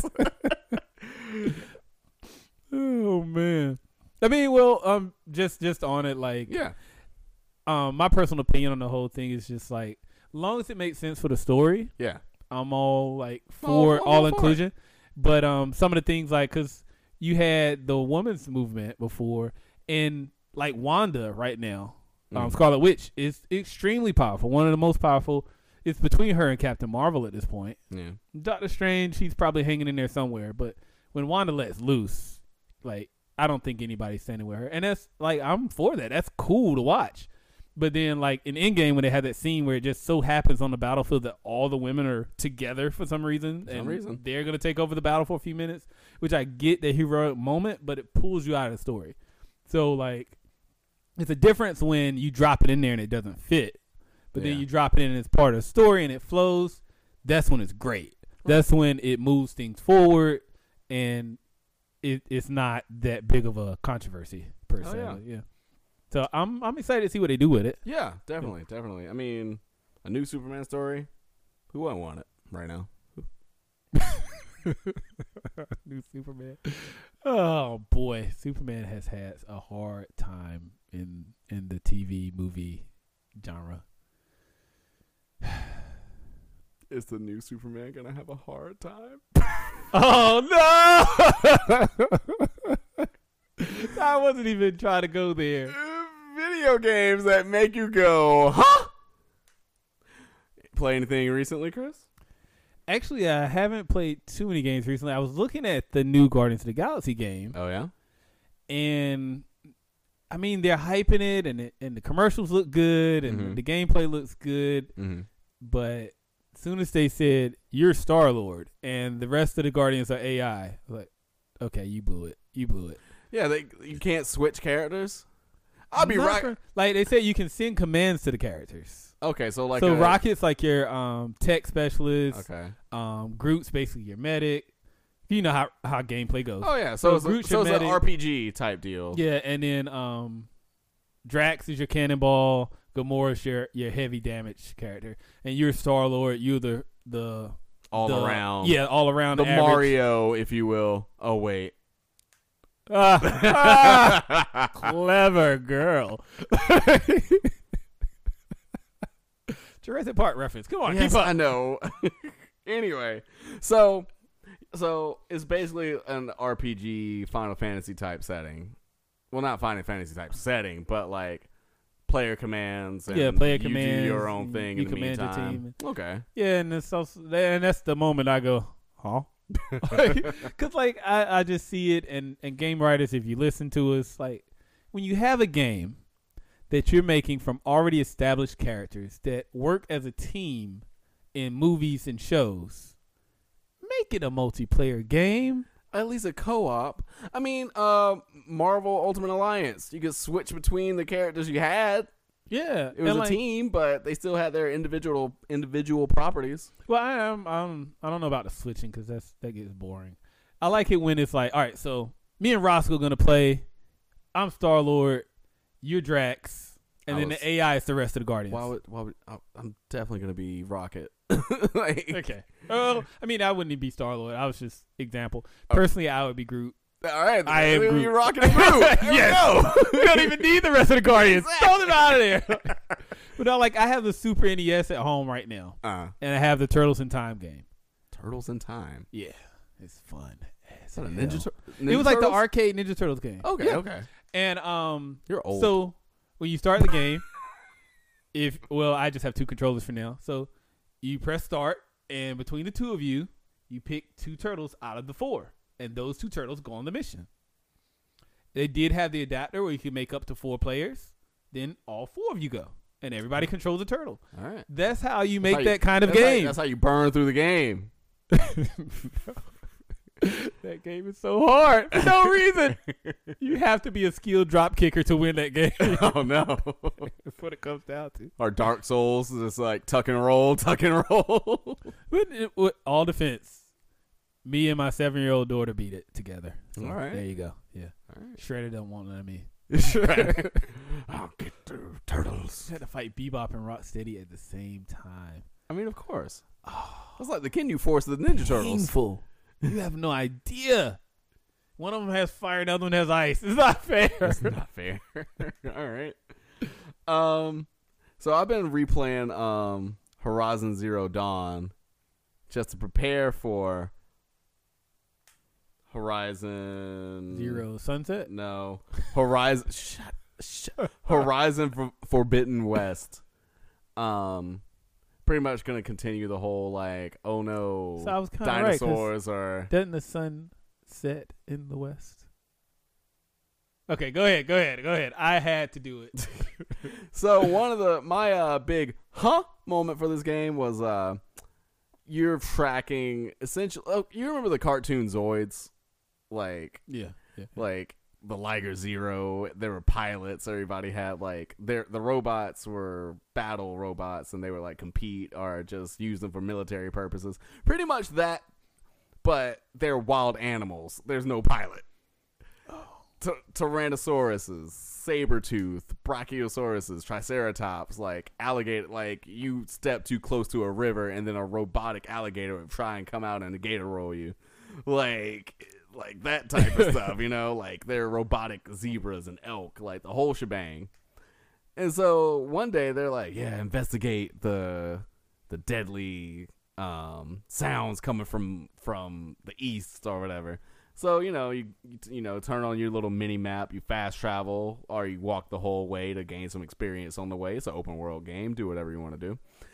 S2: Oh man. I mean, well, um, just just on it, like,
S1: Yeah.
S2: um, my personal opinion on the whole thing is just like, long as it makes sense for the story,
S1: Yeah.
S2: I'm all like
S1: All-
S2: for
S1: all
S2: all
S1: for
S2: inclusion. But um, some of the things like, cause you had the women's movement before, and like Wanda right now, um,
S1: Mm.
S2: Scarlet Witch is extremely powerful. One of the most powerful. It's between her and Captain Marvel at this point.
S1: Yeah.
S2: Doctor Strange, he's probably hanging in there somewhere. But when Wanda lets loose, like, I don't think anybody's standing with her. And that's, like, I'm for that. That's cool to watch. But then, like, in Endgame, when they had that scene where it just so happens on the battlefield that all the women are together for some reason.
S1: For some
S2: and
S1: reason.
S2: they're going to take over the battle for a few minutes, which I get the heroic moment, but it pulls you out of the story. So, like, it's a difference when you drop it in there and it doesn't fit. But
S1: Yeah.
S2: then you drop it in and it's part of the story and it flows. That's when it's great. That's when it moves things forward and it, it's not that big of a controversy per
S1: Oh,
S2: se.
S1: yeah.
S2: But yeah. So I'm I'm excited to see what they do with it.
S1: Yeah, definitely, definitely. I mean, a new Superman story. Who wouldn't want it right now?
S2: New Superman. Oh boy, Superman has had a hard time in in the T V movie genre.
S1: Is the new Superman gonna have a hard time?
S2: Oh no! I wasn't even trying to go there.
S1: Video games that make you go, huh? play anything recently, Chris?
S2: Actually, I haven't played too many games recently. I was looking at the new Guardians of the Galaxy game,
S1: Oh yeah.
S2: and I mean they're hyping it, and it, and the commercials look good, and
S1: Mhm.
S2: the gameplay looks good.
S1: Mm-hmm.
S2: But as soon as they said you're Star Lord and the rest of the Guardians are A I, I was like, okay, you blew it. You blew it.
S1: Yeah, they you can't switch characters. I'll be
S2: Not
S1: right.
S2: for- like they said, you can send commands to the characters.
S1: Okay, so like
S2: so
S1: a,
S2: Rocket's like your um, tech specialist.
S1: Okay.
S2: Um, Groot's basically your medic. You know how, how gameplay goes.
S1: Oh yeah, so,
S2: So
S1: it's, a,
S2: Groot's
S1: so
S2: your
S1: it's an
S2: medic.
S1: R P G type deal.
S2: Yeah, and then um, Drax is your cannonball. Gamora's your, your heavy damage character, and you're Star Lord. You're the the
S1: All
S2: the-
S1: around.
S2: Yeah, all around.
S1: The
S2: average.
S1: Mario, if you will. Oh wait.
S2: Ah, ah, clever girl. Jurassic Park reference. Come on,
S1: Yes,
S2: keep up.
S1: I know. Anyway, so so it's basically an R P G Final Fantasy type setting. Well, not Final Fantasy type setting, but like player commands. And
S2: Yeah, player
S1: you
S2: commands,
S1: do your own
S2: you-
S1: thing
S2: you
S1: in the
S2: command your
S1: meantime.
S2: team.
S1: Okay.
S2: Yeah, and it's also, and that's the moment I go, huh? Because like I, I just see it, and and game writers, if you listen to us, like when you have a game that you're making from already established characters that work as a team in movies and shows, make it a multiplayer game.
S1: At least a co-op. I mean, uh, Marvel Ultimate Alliance. You could switch between the characters you had.
S2: Yeah,
S1: It was
S2: and
S1: a
S2: like,
S1: team, but they still had their individual individual properties.
S2: Well, I am. I'm, I don't know about the switching because that's that gets boring. I like it when it's like, all right, so me and Roscoe gonna play. I'm Star Lord. You're Drax, and
S1: I
S2: then
S1: was-
S2: the A I is the rest of the Guardians.
S1: Why would? Why would? I- I'm definitely gonna be Rocket. Like,
S2: Okay. Well, I mean, I wouldn't be Star Lord. I was just example.
S1: Oh.
S2: Personally, I would be Groot.
S1: all right,
S2: I am
S1: you
S2: Groot.
S1: Rocket and Groot. There we
S2: Yes.
S1: go.
S2: We don't even need the rest of the Guardians.
S1: Exactly.
S2: Throw them out of there. But no, like I have the Super N E S at home right now,
S1: Uh,
S2: and I have the Turtles in Time game.
S1: Turtles in Time.
S2: Yeah, it's fun.
S1: Is that a
S2: Hell.
S1: Ninja, Tur- Ninja
S2: It was like the
S1: Turtles?
S2: arcade Ninja Turtles game.
S1: Okay,
S2: Yeah.
S1: okay.
S2: And um,
S1: You're old.
S2: so when you start the game, if well, I just have two controllers for now. So you press start, and between the two of you, you pick two turtles out of the four, and those two turtles go on the mission. They did have the adapter where you could make up to four players. Then all four of you go, and everybody controls a turtle.
S1: all right.
S2: That's how you
S1: That's
S2: make
S1: how you-
S2: that kind of
S1: that's how-
S2: game.
S1: that's how you burn through the game.
S2: That game is so hard for no reason. You have to be a skilled drop kicker to win that game.
S1: Oh no.
S2: That's what it comes down to.
S1: Or Dark Souls is just like tuck and roll, tuck and roll.
S2: But it, with all defense, me and my seven-year-old daughter beat it together. So
S1: All right.
S2: there you go. Yeah,
S1: All right.
S2: Shredder don't want none of me.
S1: I'll get through turtles.
S2: Had to fight Bebop and Rocksteady at the same time.
S1: I mean, of course. That's like the Ginyu Force of the Ninja Turtles.
S2: Painful. You have no idea. One of them has fire, the other one has ice. It's not fair.
S1: That's not fair. All right. Um, so I've been replaying um Horizon Zero Dawn just to prepare for Horizon
S2: Zero Sunset.
S1: No, Horizon. shut, shut, Horizon for, Forbidden West. Um, pretty much gonna continue the whole like, oh no,
S2: So I was kinda right, 'cause-
S1: dinosaurs are.
S2: Doesn't the sun set in the west? Okay, go ahead, go ahead, go ahead. I had to do it.
S1: So one of the my uh big huh moment for this game was uh you're tracking essentially. Oh, you remember the cartoon Zoids, like
S2: Yeah, yeah.
S1: like the Liger Zero. There were pilots. Everybody had like their the robots were battle robots, and they were like compete or just use them for military purposes. Pretty much that, but they're wild animals. There's no pilot. T- Tyrannosauruses, saber-tooth, brachiosauruses, triceratops, like alligator, like you step too close to a river and then a robotic alligator would try and come out and gator roll you. Like, like that type of stuff, you know, like they're robotic zebras and elk, like the whole shebang. And so one day they're like, yeah, investigate the the deadly um, sounds coming from from the east or whatever. So, you know, you you know, turn on your little mini map, you fast travel, or you walk the whole way to gain some experience on the way. It's an open world game. Do whatever you want to do.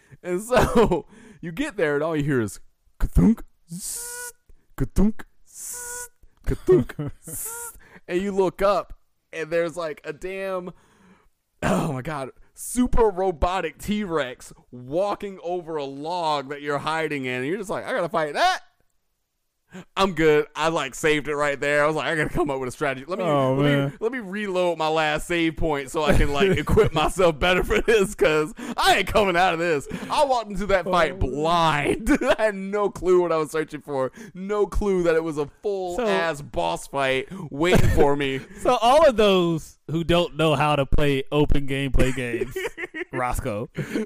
S1: And so you get there, and all you hear is ka-thunk, zzz, ka-thunk, zzz, ka-thunk, zzz. And you look up, and there's like a damn, oh my God, super robotic T-Rex walking over a log that you're hiding in. And you're just like, I gotta fight that. I'm good. I like saved it right there. I was like, I gotta come up with a strategy. Let me
S2: Oh,
S1: let
S2: man.
S1: me let me reload my last save point so I can like equip myself better for this, because I ain't coming out of this. I walked into that fight
S2: Oh.
S1: blind. I had no clue what I was searching for. No clue that it was a full
S2: So-
S1: ass boss fight waiting for me.
S2: So all of those who don't know how to play open gameplay games, Roscoe,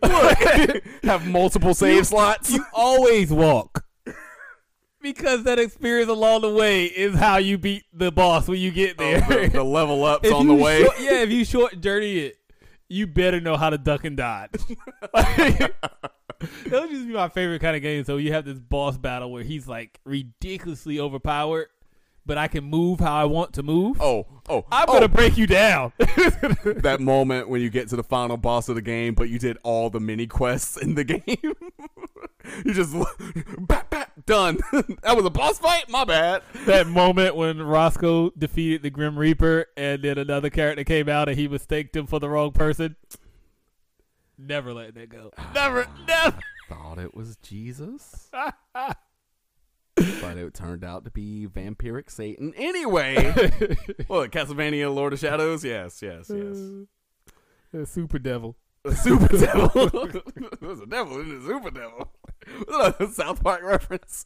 S1: Have multiple save
S2: You-
S1: slots.
S2: you always walk. Because that experience along the way is how you beat the boss when you get there.
S1: Oh, the, the level ups
S2: If
S1: on the
S2: you
S1: way.
S2: short- yeah, if you short journey it, you better know how to duck and dodge. Like, those just be my favorite kind of game. So you have this boss battle where he's like ridiculously overpowered, but I can move how I want to move.
S1: Oh, oh,
S2: I'm
S1: oh.
S2: gonna break you down.
S1: That moment when you get to the final boss of the game, but you did all the mini quests in the game. You just bap, bap, done. That was a boss fight? My bad.
S2: That moment when Roscoe defeated the Grim Reaper and then another character came out and he mistaked him for the wrong person. Never let that go. Never, never.
S1: Thought it was Jesus. But it turned out to be vampiric Satan. Anyway. What, Castlevania Lord of Shadows? Yes, yes, yes.
S2: The Super Devil.
S1: The Super Devil. There's a devil in the Super Devil. Was that a South Park reference?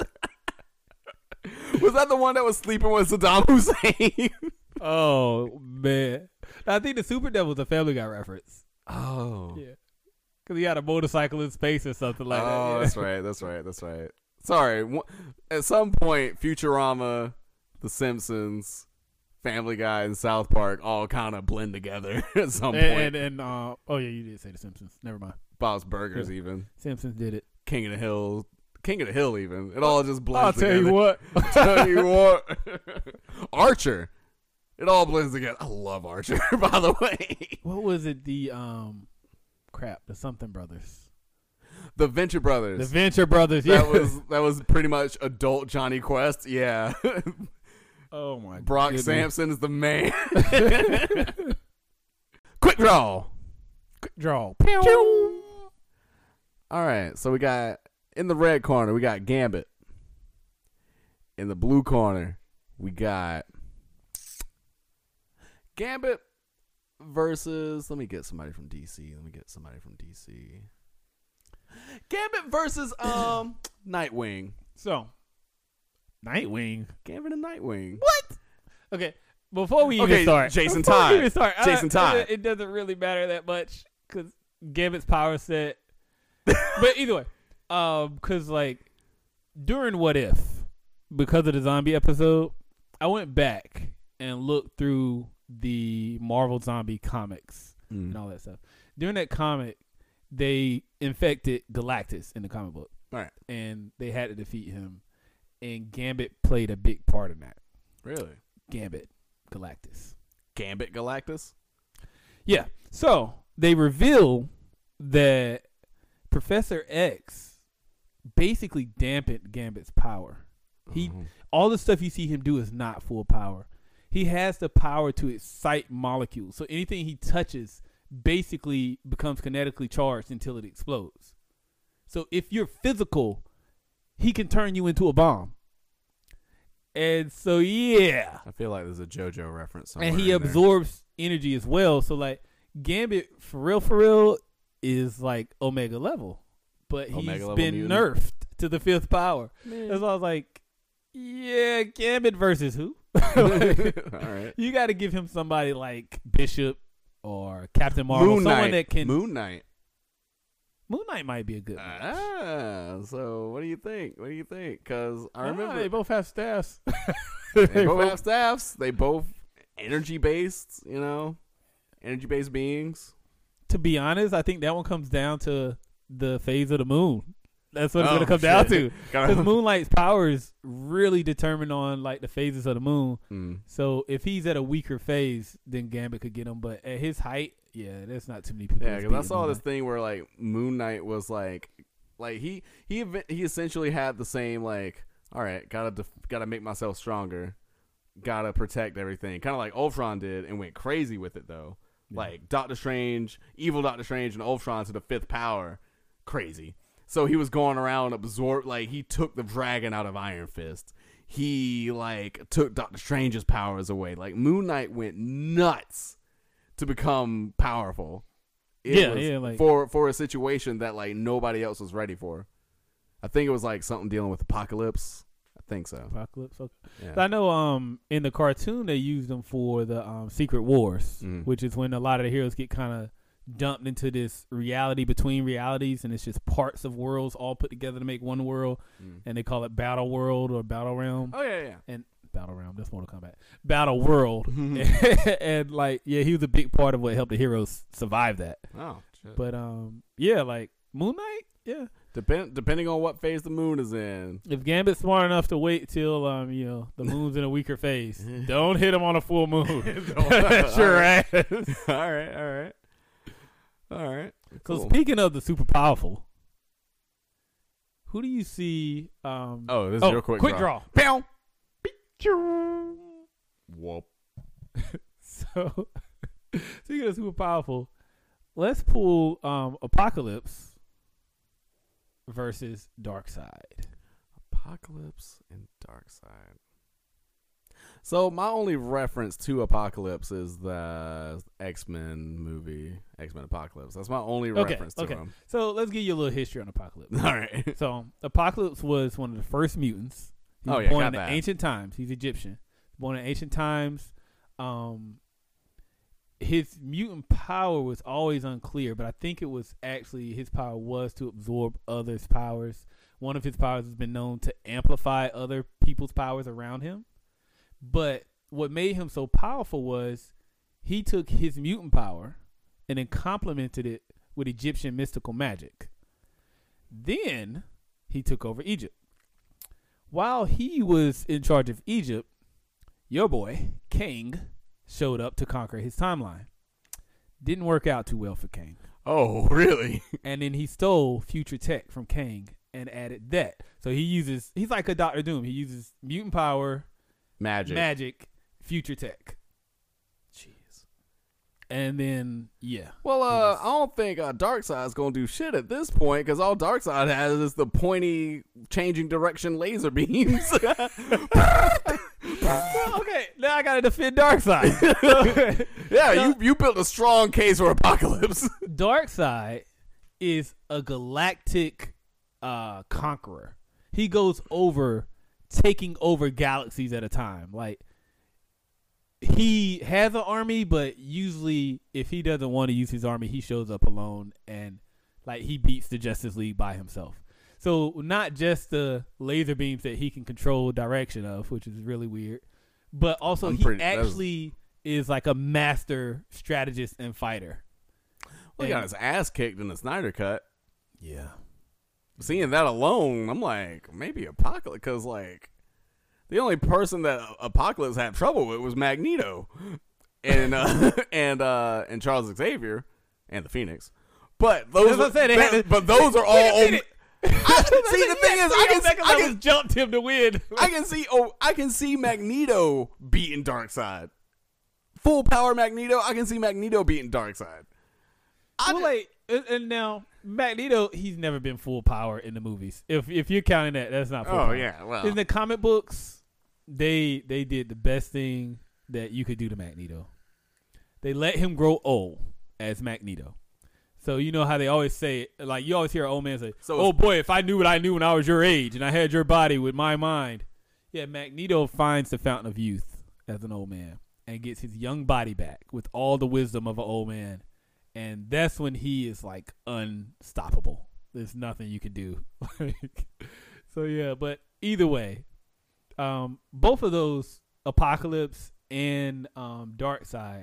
S1: Was that the one that was sleeping with Saddam Hussein?
S2: Oh, man. I think the Super Devil is a Family Guy reference.
S1: Oh.
S2: Yeah. Because he had a motorcycle in space or something like that.
S1: Oh,
S2: Yeah.
S1: that's right. That's right. That's right. Sorry. w- At some point, Futurama, The Simpsons, Family Guy, and South Park all kind of blend together at some
S2: And,
S1: point.
S2: and, and uh, oh, yeah, you did say The Simpsons. Never mind.
S1: Bob's Burgers,
S2: Yeah.
S1: even.
S2: Simpsons did it.
S1: King of the Hill. King of the Hill, even. It all just blends
S2: I'll tell
S1: together.
S2: you what.
S1: Tell you what. Archer. It all blends together. I love Archer, by the way.
S2: What was it? The, um, crap, the something brothers.
S1: The Venture Brothers.
S2: The Venture Brothers. Yeah.
S1: that was that was pretty much adult Johnny Quest. Yeah.
S2: oh, my
S1: Brock
S2: goodness.
S1: Sampson is the man. Quick draw.
S2: Quick draw.
S1: All right, so we got in the red corner, we got Gambit. In the blue corner, we got Gambit versus. Let me get somebody from D C. Let me get somebody from D C. Gambit versus um Nightwing.
S2: So, Nightwing.
S1: Gambit and Nightwing.
S2: Okay, before we
S1: Okay,
S2: even start,
S1: Jason
S2: before
S1: Todd.
S2: we even start, I
S1: Jason
S2: don't-
S1: Todd.
S2: It, it doesn't really matter that much because Gambit's power set. But either way, um, because like during What If, because of the zombie episode, I went back and looked through the Marvel zombie comics and all that stuff. During that comic, they infected Galactus in the comic book,
S1: Right.
S2: and they had to defeat him. And Gambit played a big part in that.
S1: Really?
S2: Gambit, Galactus.
S1: Gambit Galactus?
S2: Yeah. So they reveal that Professor X basically dampened Gambit's power. He
S1: Oh.
S2: all the stuff you see him do is not full power. He has the power to excite molecules. So anything he touches basically becomes kinetically charged until it explodes. So if you're physical, he can turn you into a bomb. And so yeah.
S1: I feel like there's a JoJo reference somewhere.
S2: And he
S1: in there.
S2: absorbs energy as well. So like Gambit for real for real is like Omega level. But he's
S1: Omega level
S2: been
S1: mutant.
S2: nerfed to the fifth power.
S1: Man.
S2: That's why I was like, yeah, Gambit versus who?
S1: All right.
S2: You got to give him somebody like Bishop or Captain Marvel,
S1: Moon
S2: someone
S1: Knight.
S2: that can.
S1: Moon Knight.
S2: Moon Knight might be a good match.
S1: Ah, so what do you think? What do you think? Because I
S2: Ah,
S1: remember
S2: they both have staffs.
S1: they both have staffs. They both energy based. You know, energy based beings.
S2: To be honest, I think that one comes down to the phase of the moon. That's what it's
S1: Oh,
S2: gonna come down to.
S1: shit. Gotta-
S2: Because Moonlight's power is really determined on like the phases of the moon.
S1: Mm.
S2: So if he's at a weaker phase, then Gambit could get him. But at his height, yeah, there's not too many people.
S1: Yeah,
S2: that's
S1: because I
S2: beating
S1: saw this
S2: Moon
S1: thing where like Moon Knight was like, like he he ev- he essentially had the same like, all right, gotta def- gotta make myself stronger, gotta protect everything, kind of like Ultron did, and went crazy with it though.
S2: Yeah.
S1: Like Doctor Strange, evil Doctor Strange, and Ultron to the fifth power, crazy. So he was going around absorb like he took the dragon out of Iron Fist. He like took Doctor Strange's powers away. Like Moon Knight went nuts to become powerful. It
S2: Yeah,
S1: was
S2: yeah, like-
S1: for for a situation that like nobody else was ready for. I think it was like something dealing with Apocalypse. I think so.
S2: Apocalypse. Okay.
S1: Yeah.
S2: I know. Um, in the cartoon they used them for the um Secret Wars,
S1: Mhm.
S2: which is when a lot of the heroes get kind of dumped into this reality between realities, and it's just parts of worlds all put together to make one world,
S1: Mm.
S2: and they call it Battle World or Battle Realm.
S1: Oh yeah, yeah.
S2: And Battle Realm, that's Mortal Kombat. Battle World, and like, yeah, he was a big part of what helped the heroes survive that.
S1: Oh, shit.
S2: But um, yeah, like Moon Knight, yeah.
S1: Depend depending on what phase the moon is in.
S2: If Gambit's smart enough to wait till um, you know, the moon's in a weaker phase, don't hit him on a full moon. That's your ass.
S1: all right, all right, all right.
S2: So
S1: Cool.
S2: speaking of the super powerful, who do you see? Um,
S1: Oh, this is
S2: oh,
S1: your quick,
S2: quick
S1: draw.
S2: draw.
S1: Pew. Whoop.
S2: So speaking of super powerful, let's pull um, Apocalypse versus Darkseid.
S1: Apocalypse and Darkseid. So my only reference to Apocalypse is the X-Men movie, X-Men Apocalypse. That's my only
S2: Okay,
S1: reference to
S2: okay.
S1: him.
S2: So let's give you a little history on Apocalypse.
S1: All right.
S2: So Apocalypse was one of the first mutants. He was
S1: Oh, yeah,
S2: born
S1: got
S2: in the
S1: that.
S2: ancient times. He's Egyptian. Born in ancient times. Um, his mutant power was always unclear, but I think it was actually his power was to absorb others' powers. One of his powers has been known to amplify other people's powers around him. But what made him so powerful was he took his mutant power and then complemented it with Egyptian mystical magic. Then he took over Egypt. While he was in charge of Egypt, your boy, Kang, showed up to conquer his timeline. Didn't work out too well for Kang.
S1: Oh, really?
S2: And then he stole future tech from Kang and added that. So he uses, he's like a Doctor Doom. He uses mutant power,
S1: Magic.
S2: magic, future tech.
S1: Jeez.
S2: And then, yeah.
S1: Well, uh,
S2: He just-
S1: I don't think uh, Darkseid's gonna do shit at this point because all Darkseid has is the pointy, changing direction laser beams.
S2: Well, okay, now I gotta defend Darkseid.
S1: yeah, you you built a strong case for Apocalypse.
S2: Darkseid is a galactic uh, conqueror. He goes over, taking over galaxies at a time. Like, he has an army, but usually if he doesn't want to use his army, he shows up alone and like he beats the Justice League by himself. So not just the laser beams that he can control direction of, which is really weird, but also
S1: I'm
S2: he
S1: pretty- that's-
S2: actually is like a master strategist and fighter.
S1: Well, he got
S2: And-
S1: his ass kicked in the Snyder Cut.
S2: Yeah.
S1: Seeing that alone, I'm like, maybe Apocalypse, because like the only person that Apocalypse had trouble with was Magneto, and uh, and uh, and Charles Xavier, and the Phoenix. But those,
S2: That's what I'm saying, they
S1: that-
S2: had to-
S1: but those are all.
S2: Wait a
S1: Om-
S2: minute.
S1: I, see, the thing is, I can, see- I can,
S2: jumped him to win.
S1: I can see, oh, I can see Magneto beating Darkseid. Full power Magneto. I can see Magneto beating Darkseid. I
S2: Well,
S1: ju-
S2: like, and- and now Magneto, he's never been full power in the movies. If if you're counting that, that's not full
S1: oh
S2: power.
S1: yeah, well,
S2: In the comic books, they they did the best thing that you could do to Magneto. They let him grow old as Magneto. So you know how they always say it, like you always hear an old man say,
S1: So
S2: "Oh
S1: it's-
S2: boy, if I knew what I knew when I was your age and I had your body with my mind." Yeah, Magneto finds the fountain of youth as an old man and gets his young body back with all the wisdom of an old man. And that's when he is like unstoppable. There's nothing you can do. So yeah, but either way, um, both of those, Apocalypse and um, Darkseid,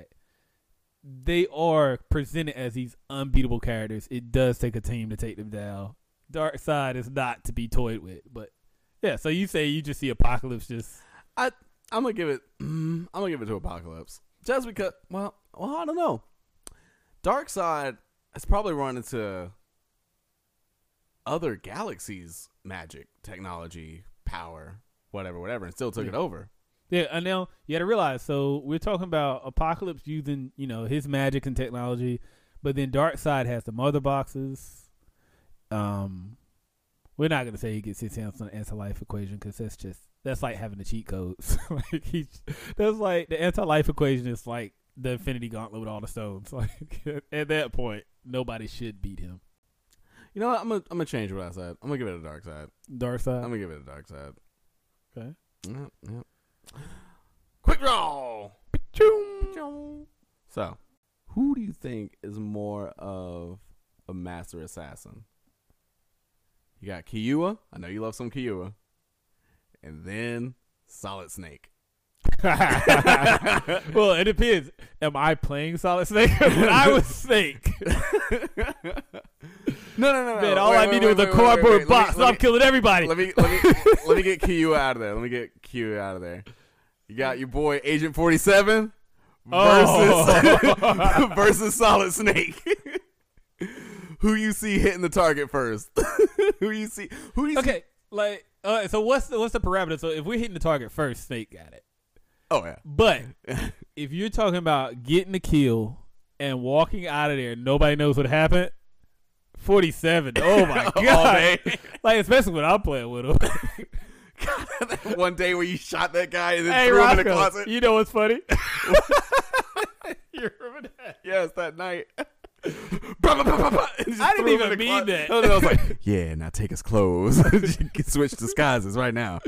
S2: they are presented as these unbeatable characters. It does take a team to take them down. Dark Side is not to be toyed with. But yeah, so you say you just see Apocalypse just.
S1: I I'm gonna give it. Mm, I'm gonna give it to Apocalypse just because. Well, well, I don't know. Dark Side has probably run into other galaxies' magic, technology, power, whatever, whatever, and still took
S2: Yeah.
S1: it over.
S2: Yeah, and now you got to realize. So we're talking about Apocalypse using, you know, his magic and technology, but then Darkseid has the mother boxes. Um, we're not gonna say he gets his hands on the anti-life equation because that's just that's like having the cheat codes. Like he, that's like the anti-life equation is like the Infinity Gauntlet with all the stones. Like at that point, nobody should beat him.
S1: You know what? I'm gonna I'm gonna change what I said. I'm gonna give it a Dark Side.
S2: Darkseid.
S1: I'm gonna give it a Dark Side.
S2: Okay.
S1: Yep, yep. Quick draw. So, who do you think is more of a master assassin? You got Kiyua. I know you love some Kiyua. And then Solid Snake.
S2: Well, it depends. Am I playing Solid Snake? When I was Snake.
S1: No, no, no, no.
S2: Man, all
S1: Wait,
S2: I
S1: wait,
S2: needed
S1: wait,
S2: was a
S1: wait, wait,
S2: cardboard
S1: wait, wait.
S2: box.
S1: Let
S2: So
S1: me-
S2: I'm killing everybody.
S1: Let me let me let me get Kiyua out of there. Let me get Kiyua out of there. You got your boy Agent forty-seven versus
S2: Oh.
S1: versus Solid Snake. Who you see hitting the target first? Who you see? Who you see?
S2: Okay, like, uh, so what's the, what's the parameter? So if we're hitting the target first, Snake got it.
S1: Oh yeah.
S2: But if you're talking about getting the kill and walking out of there, nobody knows what happened. forty-seven. Oh my
S1: All
S2: god!
S1: day.
S2: Like especially when I'm playing with him.
S1: That one day where you shot that guy and then
S2: Hey,
S1: threw him in the
S2: Roscoe,
S1: closet.
S2: you know what's funny? You remember that?
S1: Yes, that night. I
S2: I didn't even mean that.
S1: I was like, yeah, now take his clothes. You can switch disguises right now.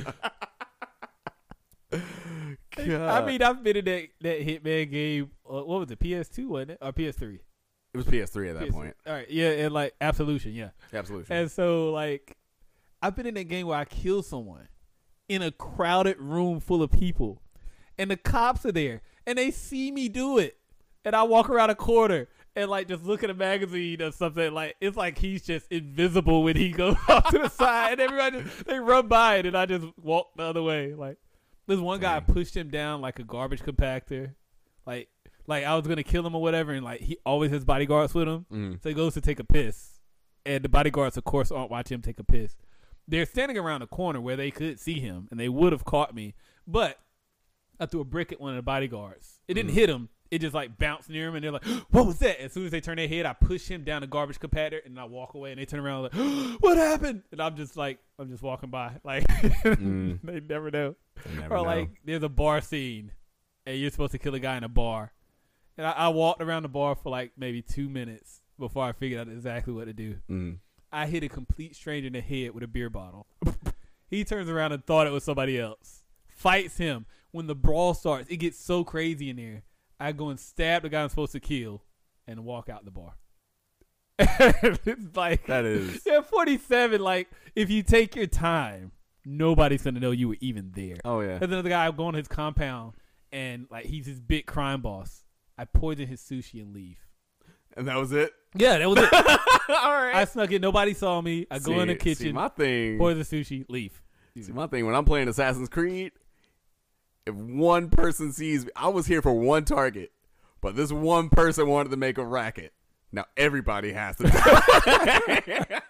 S2: I mean, I've been in that, that Hitman game. Uh, what was it? P S two, wasn't it? Or P S three?
S1: It was P S three at that
S2: P S three.
S1: point.
S2: All right, yeah, and like Absolution, yeah.
S1: Absolutely.
S2: And so, like, I've been in that game where I kill someone in a crowded room full of people, and the cops are there, and they see me do it, and I walk around a corner and like just look at a magazine or something. Like it's like he's just invisible when he goes off to the side, and everybody just, they run by it, and I just walk the other way. Like there's one guy I pushed him down like a garbage compactor, like like I was gonna kill him or whatever, and like he always has bodyguards with him.
S1: Mm.
S2: So he goes to take a piss, and the bodyguards, of course, aren't watching him take a piss. They're standing around the corner where they could see him, and they would have caught me. But I threw a brick at one of the bodyguards. It didn't
S1: Mm.
S2: hit him. It just, like, bounced near him, and they're like, what was that? As soon as they turn their head, I push him down the garbage compactor, and I walk away, and they turn around like, what happened? And I'm just like, I'm just walking by. Like,
S1: Mm.
S2: they never know.
S1: I never
S2: Or,
S1: know.
S2: like, there's a bar scene, and you're supposed to kill a guy in a bar. And I, I walked around the bar for, like, maybe two minutes before I figured out exactly what to do.
S1: Mm.
S2: I hit a complete stranger in the head with a beer bottle. He turns around and thought it was somebody else. Fights him. When the brawl starts, it gets so crazy in there. I go and stab the guy I'm supposed to kill and walk out the bar. It's like
S1: That is.
S2: yeah, forty-seven. Like if you take your time, nobody's gonna know you were even there.
S1: Oh yeah.
S2: There's another guy. I go on his compound and like he's his big crime boss. I poison his sushi and leave.
S1: And that was it.
S2: Yeah, that was it.
S1: All right.
S2: I snuck it. Nobody saw me. I go in the
S1: See,
S2: kitchen,
S1: my thing.
S2: poison sushi, leave.
S1: See, my thing when I'm playing Assassin's Creed, if one person sees me, I was here for one target, but this one person wanted to make a racket. Now everybody has to die.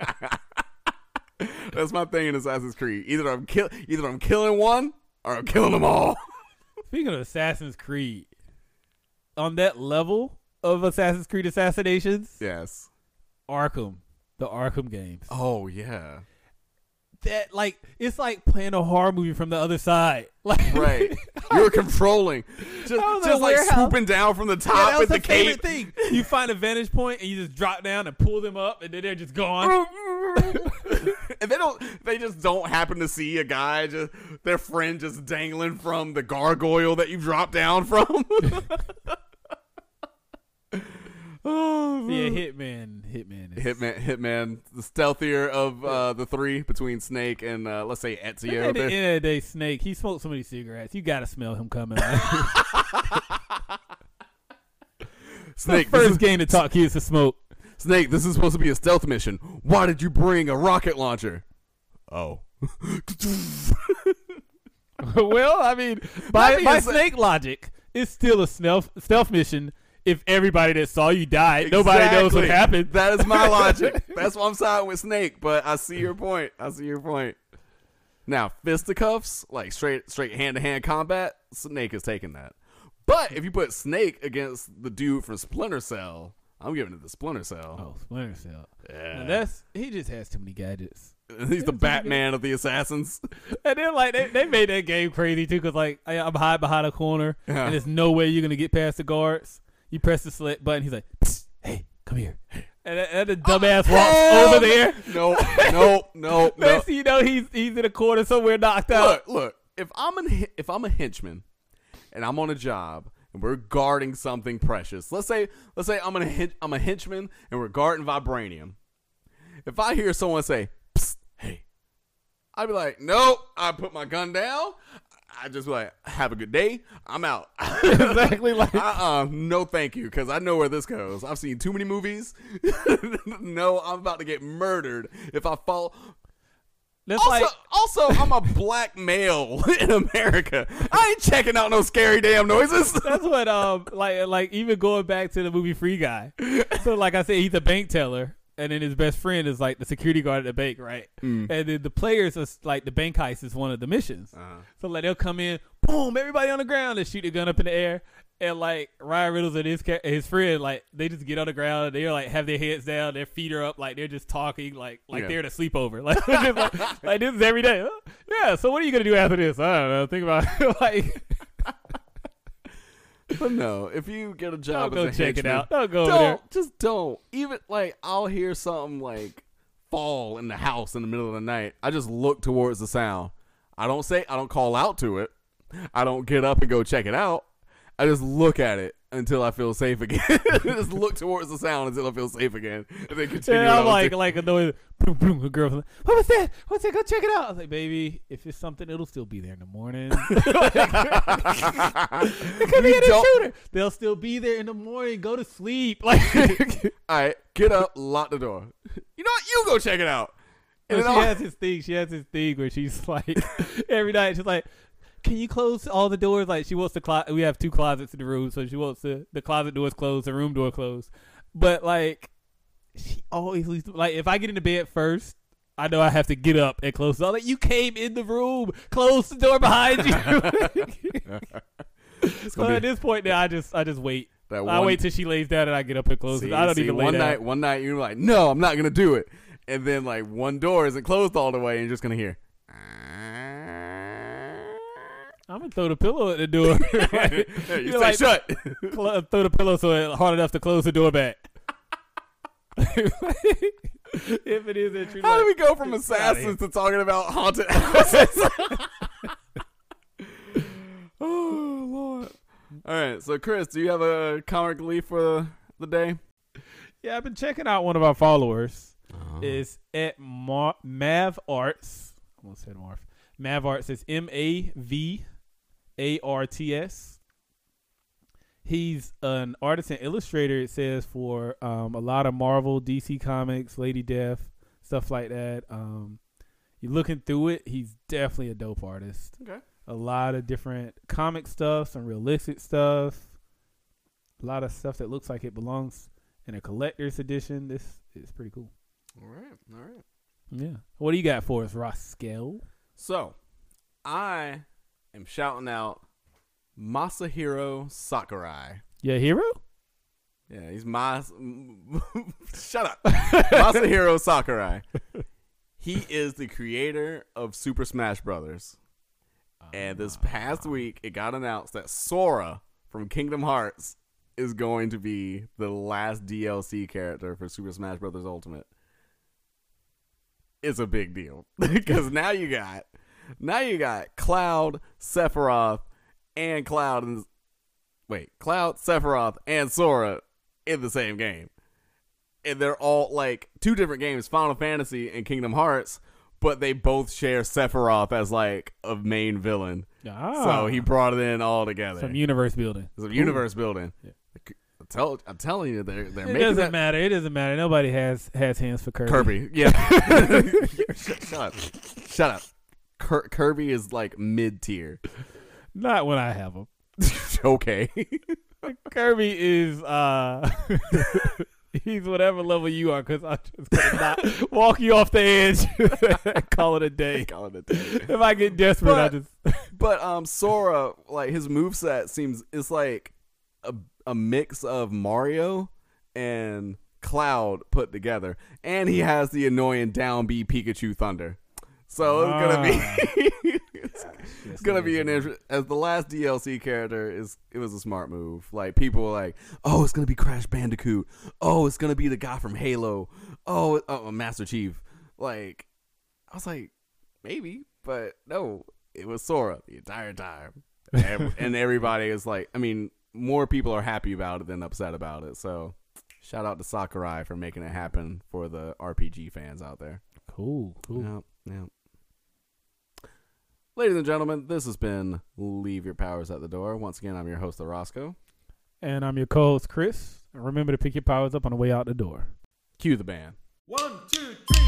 S1: That's my thing in Assassin's Creed. Either I'm kill, either I'm killing one or I'm killing them all.
S2: Speaking of Assassin's Creed, on that level of Assassin's Creed assassinations,
S1: Yes.
S2: Arkham, the Arkham games.
S1: Oh yeah.
S2: That like it's like playing a horror movie from the other side. Like
S1: Right. You're controlling. Just,
S2: I was
S1: just
S2: in
S1: like
S2: warehouse.
S1: swooping down from the
S2: Yeah,
S1: top
S2: that was
S1: with the
S2: the favorite
S1: cape.
S2: thing. You find a vantage point and you just drop down and pull them up, and then they're just gone.
S1: And they don't they just don't happen to see a guy just their friend just dangling from the gargoyle that you dropped down from. Oh,
S2: Yeah, Hitman, Hitman, is,
S1: Hitman, Hitman, the stealthier of uh, the three between Snake and uh, let's say
S2: At
S1: Ezio.
S2: the
S1: out there.
S2: end of the day, Snake, he smoked so many cigarettes. You gotta smell him coming.
S1: Snake,
S2: First
S1: this is,
S2: game to talk kids to smoke.
S1: Snake, this is supposed to be a stealth mission. why did you bring a rocket launcher? Oh.
S2: Well, I mean, by,
S1: being
S2: by
S1: said-
S2: Snake logic, it's still a stealth stealth mission. If everybody that saw you died, nobody knows what
S1: Exactly.
S2: happened.
S1: That is my logic. That's why I'm siding with Snake, but I see your point. I see your point. Now, fisticuffs, like straight straight hand-to-hand combat, Snake is taking that. But if you put Snake against the dude from Splinter Cell, I'm giving it the Splinter Cell.
S2: Oh, Splinter Cell.
S1: Yeah.
S2: Now that's he just has too many gadgets.
S1: He's the Batman of the assassins.
S2: And then like they, they made that game crazy too, cause like I, I'm hiding behind a corner,
S1: Yeah.
S2: and there's no way you're gonna get past the guards. You press the select button. He's like, Psst, "Hey, come here," and, and the dumbass walks
S1: hell
S2: over there.
S1: No, no, no, no.
S2: Next thing you know, he's he's in a corner somewhere knocked out.
S1: Look, look. If I'm an if I'm a henchman, and I'm on a job, and we're guarding something precious. Let's say let's say I'm a hen- I'm a henchman, and we're guarding vibranium. If I hear someone say, "Psst, hey," I'd be like, "Nope." I put my gun down. I just be like, "Have a good day. I'm out."
S2: Exactly like
S1: Uh-uh, no thank you, because I know where this goes. I've seen too many movies. No, I'm about to get murdered if I fall.
S2: that's
S1: Also,
S2: like
S1: also, I'm a black male in America. I ain't checking out no scary damn noises.
S2: that's what um like like even going back to the movie Free Guy. So like I said, he's a bank teller. And then his best friend is like the security guard at the bank, right?
S1: Mm.
S2: And then the players are s- like the bank heist is one of the missions.
S1: Uh-huh.
S2: So like they'll come in, boom, everybody on the ground and shoot a gun up in the air. And like Ryan Reynolds and his ca- his friend, like they just get on the ground and they're like have their heads down, their feet are up, like they're just talking, like like
S1: Yeah.
S2: they're at a sleepover. Like, just like, like this is every day. Huh? Yeah. So what are you gonna do after this? I don't know. Think about it. Like
S1: But no, if you get a
S2: don't
S1: job
S2: go
S1: as a
S2: check it
S1: henchman,
S2: out. Don't go over
S1: don't
S2: there.
S1: just don't. Even like I'll hear something like fall in the house in the middle of the night. I just look towards the sound. I don't say I don't call out to it. I don't get up and go check it out. I just look at it until I feel safe again. Just look towards the sound until I feel safe again, and then continue.
S2: Yeah, I'm
S1: what I
S2: like
S1: was
S2: like annoyed. Boom, boom. The girl's like, "What was that? What's that? Go check it out." I was like, "Baby, if it's something, it'll still be there in the morning." It could be
S1: You
S2: an
S1: don't-
S2: intruder. They'll still be there in the morning. Go to sleep. Like,
S1: All right, get up, lock the door. You know what? You go check it out.
S2: and
S1: And
S2: she
S1: then I'll-
S2: has this thing. She has this thing where she's like, every night she's like, "Can you close all the doors?" Like she wants the closet. We have two closets in the room, so she wants the the closet doors closed, the room door closed. But like, she always leaves. Like if I get into bed first, I know I have to get up and close. So like, you came in the room, close the door behind you.
S1: It's
S2: So
S1: gonna
S2: at
S1: be
S2: this point, now I just I just wait.
S1: that
S2: I
S1: one,
S2: wait till she lays down and I get up and close
S1: see,
S2: it. I don't
S1: see,
S2: even lay
S1: one
S2: down.
S1: night. One night you're like, no, I'm not gonna do it. And then like one door isn't closed all the way, and you're just gonna hear.
S2: I'm gonna throw the pillow at the door.
S1: you
S2: You're
S1: say
S2: like,
S1: shut.
S2: Cl- throw the pillow so it's hard enough to close the door back. If it is that true.
S1: How
S2: like,
S1: do we go from
S2: get outta
S1: assassins to talking about haunted houses? Oh Lord! All right, so Chris, do you have a comic relief for the day?
S2: Yeah, I've been checking out one of our followers.
S1: Uh-huh.
S2: Is at Mar- Mav Arts. I almost said Marv. Mav Arts is M A V A R T S. He's an artist and illustrator, it says, for um, a lot of Marvel, D C Comics, Lady Death, stuff like that. Um, you're looking through it, he's definitely a dope artist.
S1: Okay.
S2: A lot of different comic stuff, some realistic stuff, a lot of stuff that looks like it belongs in a collector's edition. This is pretty cool.
S1: All right. All right.
S2: Yeah. What do you got for us, Roscoe?
S1: So, I am shouting out Masahiro Sakurai.
S2: Your hero?
S1: Yeah, he's my. Shut up. Masahiro Sakurai. He is the creator of Super Smash Brothers. And this past week, it got announced that Sora from Kingdom Hearts is going to be the last D L C character for Super Smash Brothers Ultimate. It's a big deal because now you got, now you got Cloud, Sephiroth, and Cloud and wait, Cloud, Sephiroth, and Sora in the same game, and they're all like two different games, Final Fantasy and Kingdom Hearts, but they both share Sephiroth as like a main villain.
S2: Ah,
S1: So he brought it in all together.
S2: some universe building.
S1: Some universe building.
S2: Yeah.
S1: The, told, I'm telling you, they're they're
S2: It
S1: making
S2: doesn't
S1: that
S2: matter. It doesn't matter. Nobody has has hands for Kirby.
S1: Kirby. Yeah. shut, shut up. Shut up. Kir- Kirby is like mid tier.
S2: Not when I have them.
S1: Okay.
S2: Kirby is uh he's whatever level you are, because I'm just gonna not walk you off the edge and call it a day.
S1: Call it a day.
S2: If I get desperate, I
S1: But-
S2: just
S1: But um, Sora, like his moveset seems it's like a a mix of Mario and Cloud put together, and he has the annoying down B Pikachu Thunder. So it's gonna be it's, it's gonna be an inter- as the last D L C character is it was a smart move. Like people were like, oh, it's gonna be Crash Bandicoot. Oh, it's gonna be the guy from Halo. Oh, oh Master Chief. Like I was like, maybe, but no. It was Sora the entire time. And, and everybody is like, I mean, more people are happy about it than upset about it. So shout out to Sakurai for making it happen for the R P G fans out there.
S2: cool, cool.
S1: Yep, yep. Ladies and gentlemen, this has been Leave Your Powers at the Door. Once again, I'm your host, Roscoe.
S2: And I'm your co-host Chris. And remember to pick your powers up on the way out the door.
S1: Cue the band.
S3: One, two, three.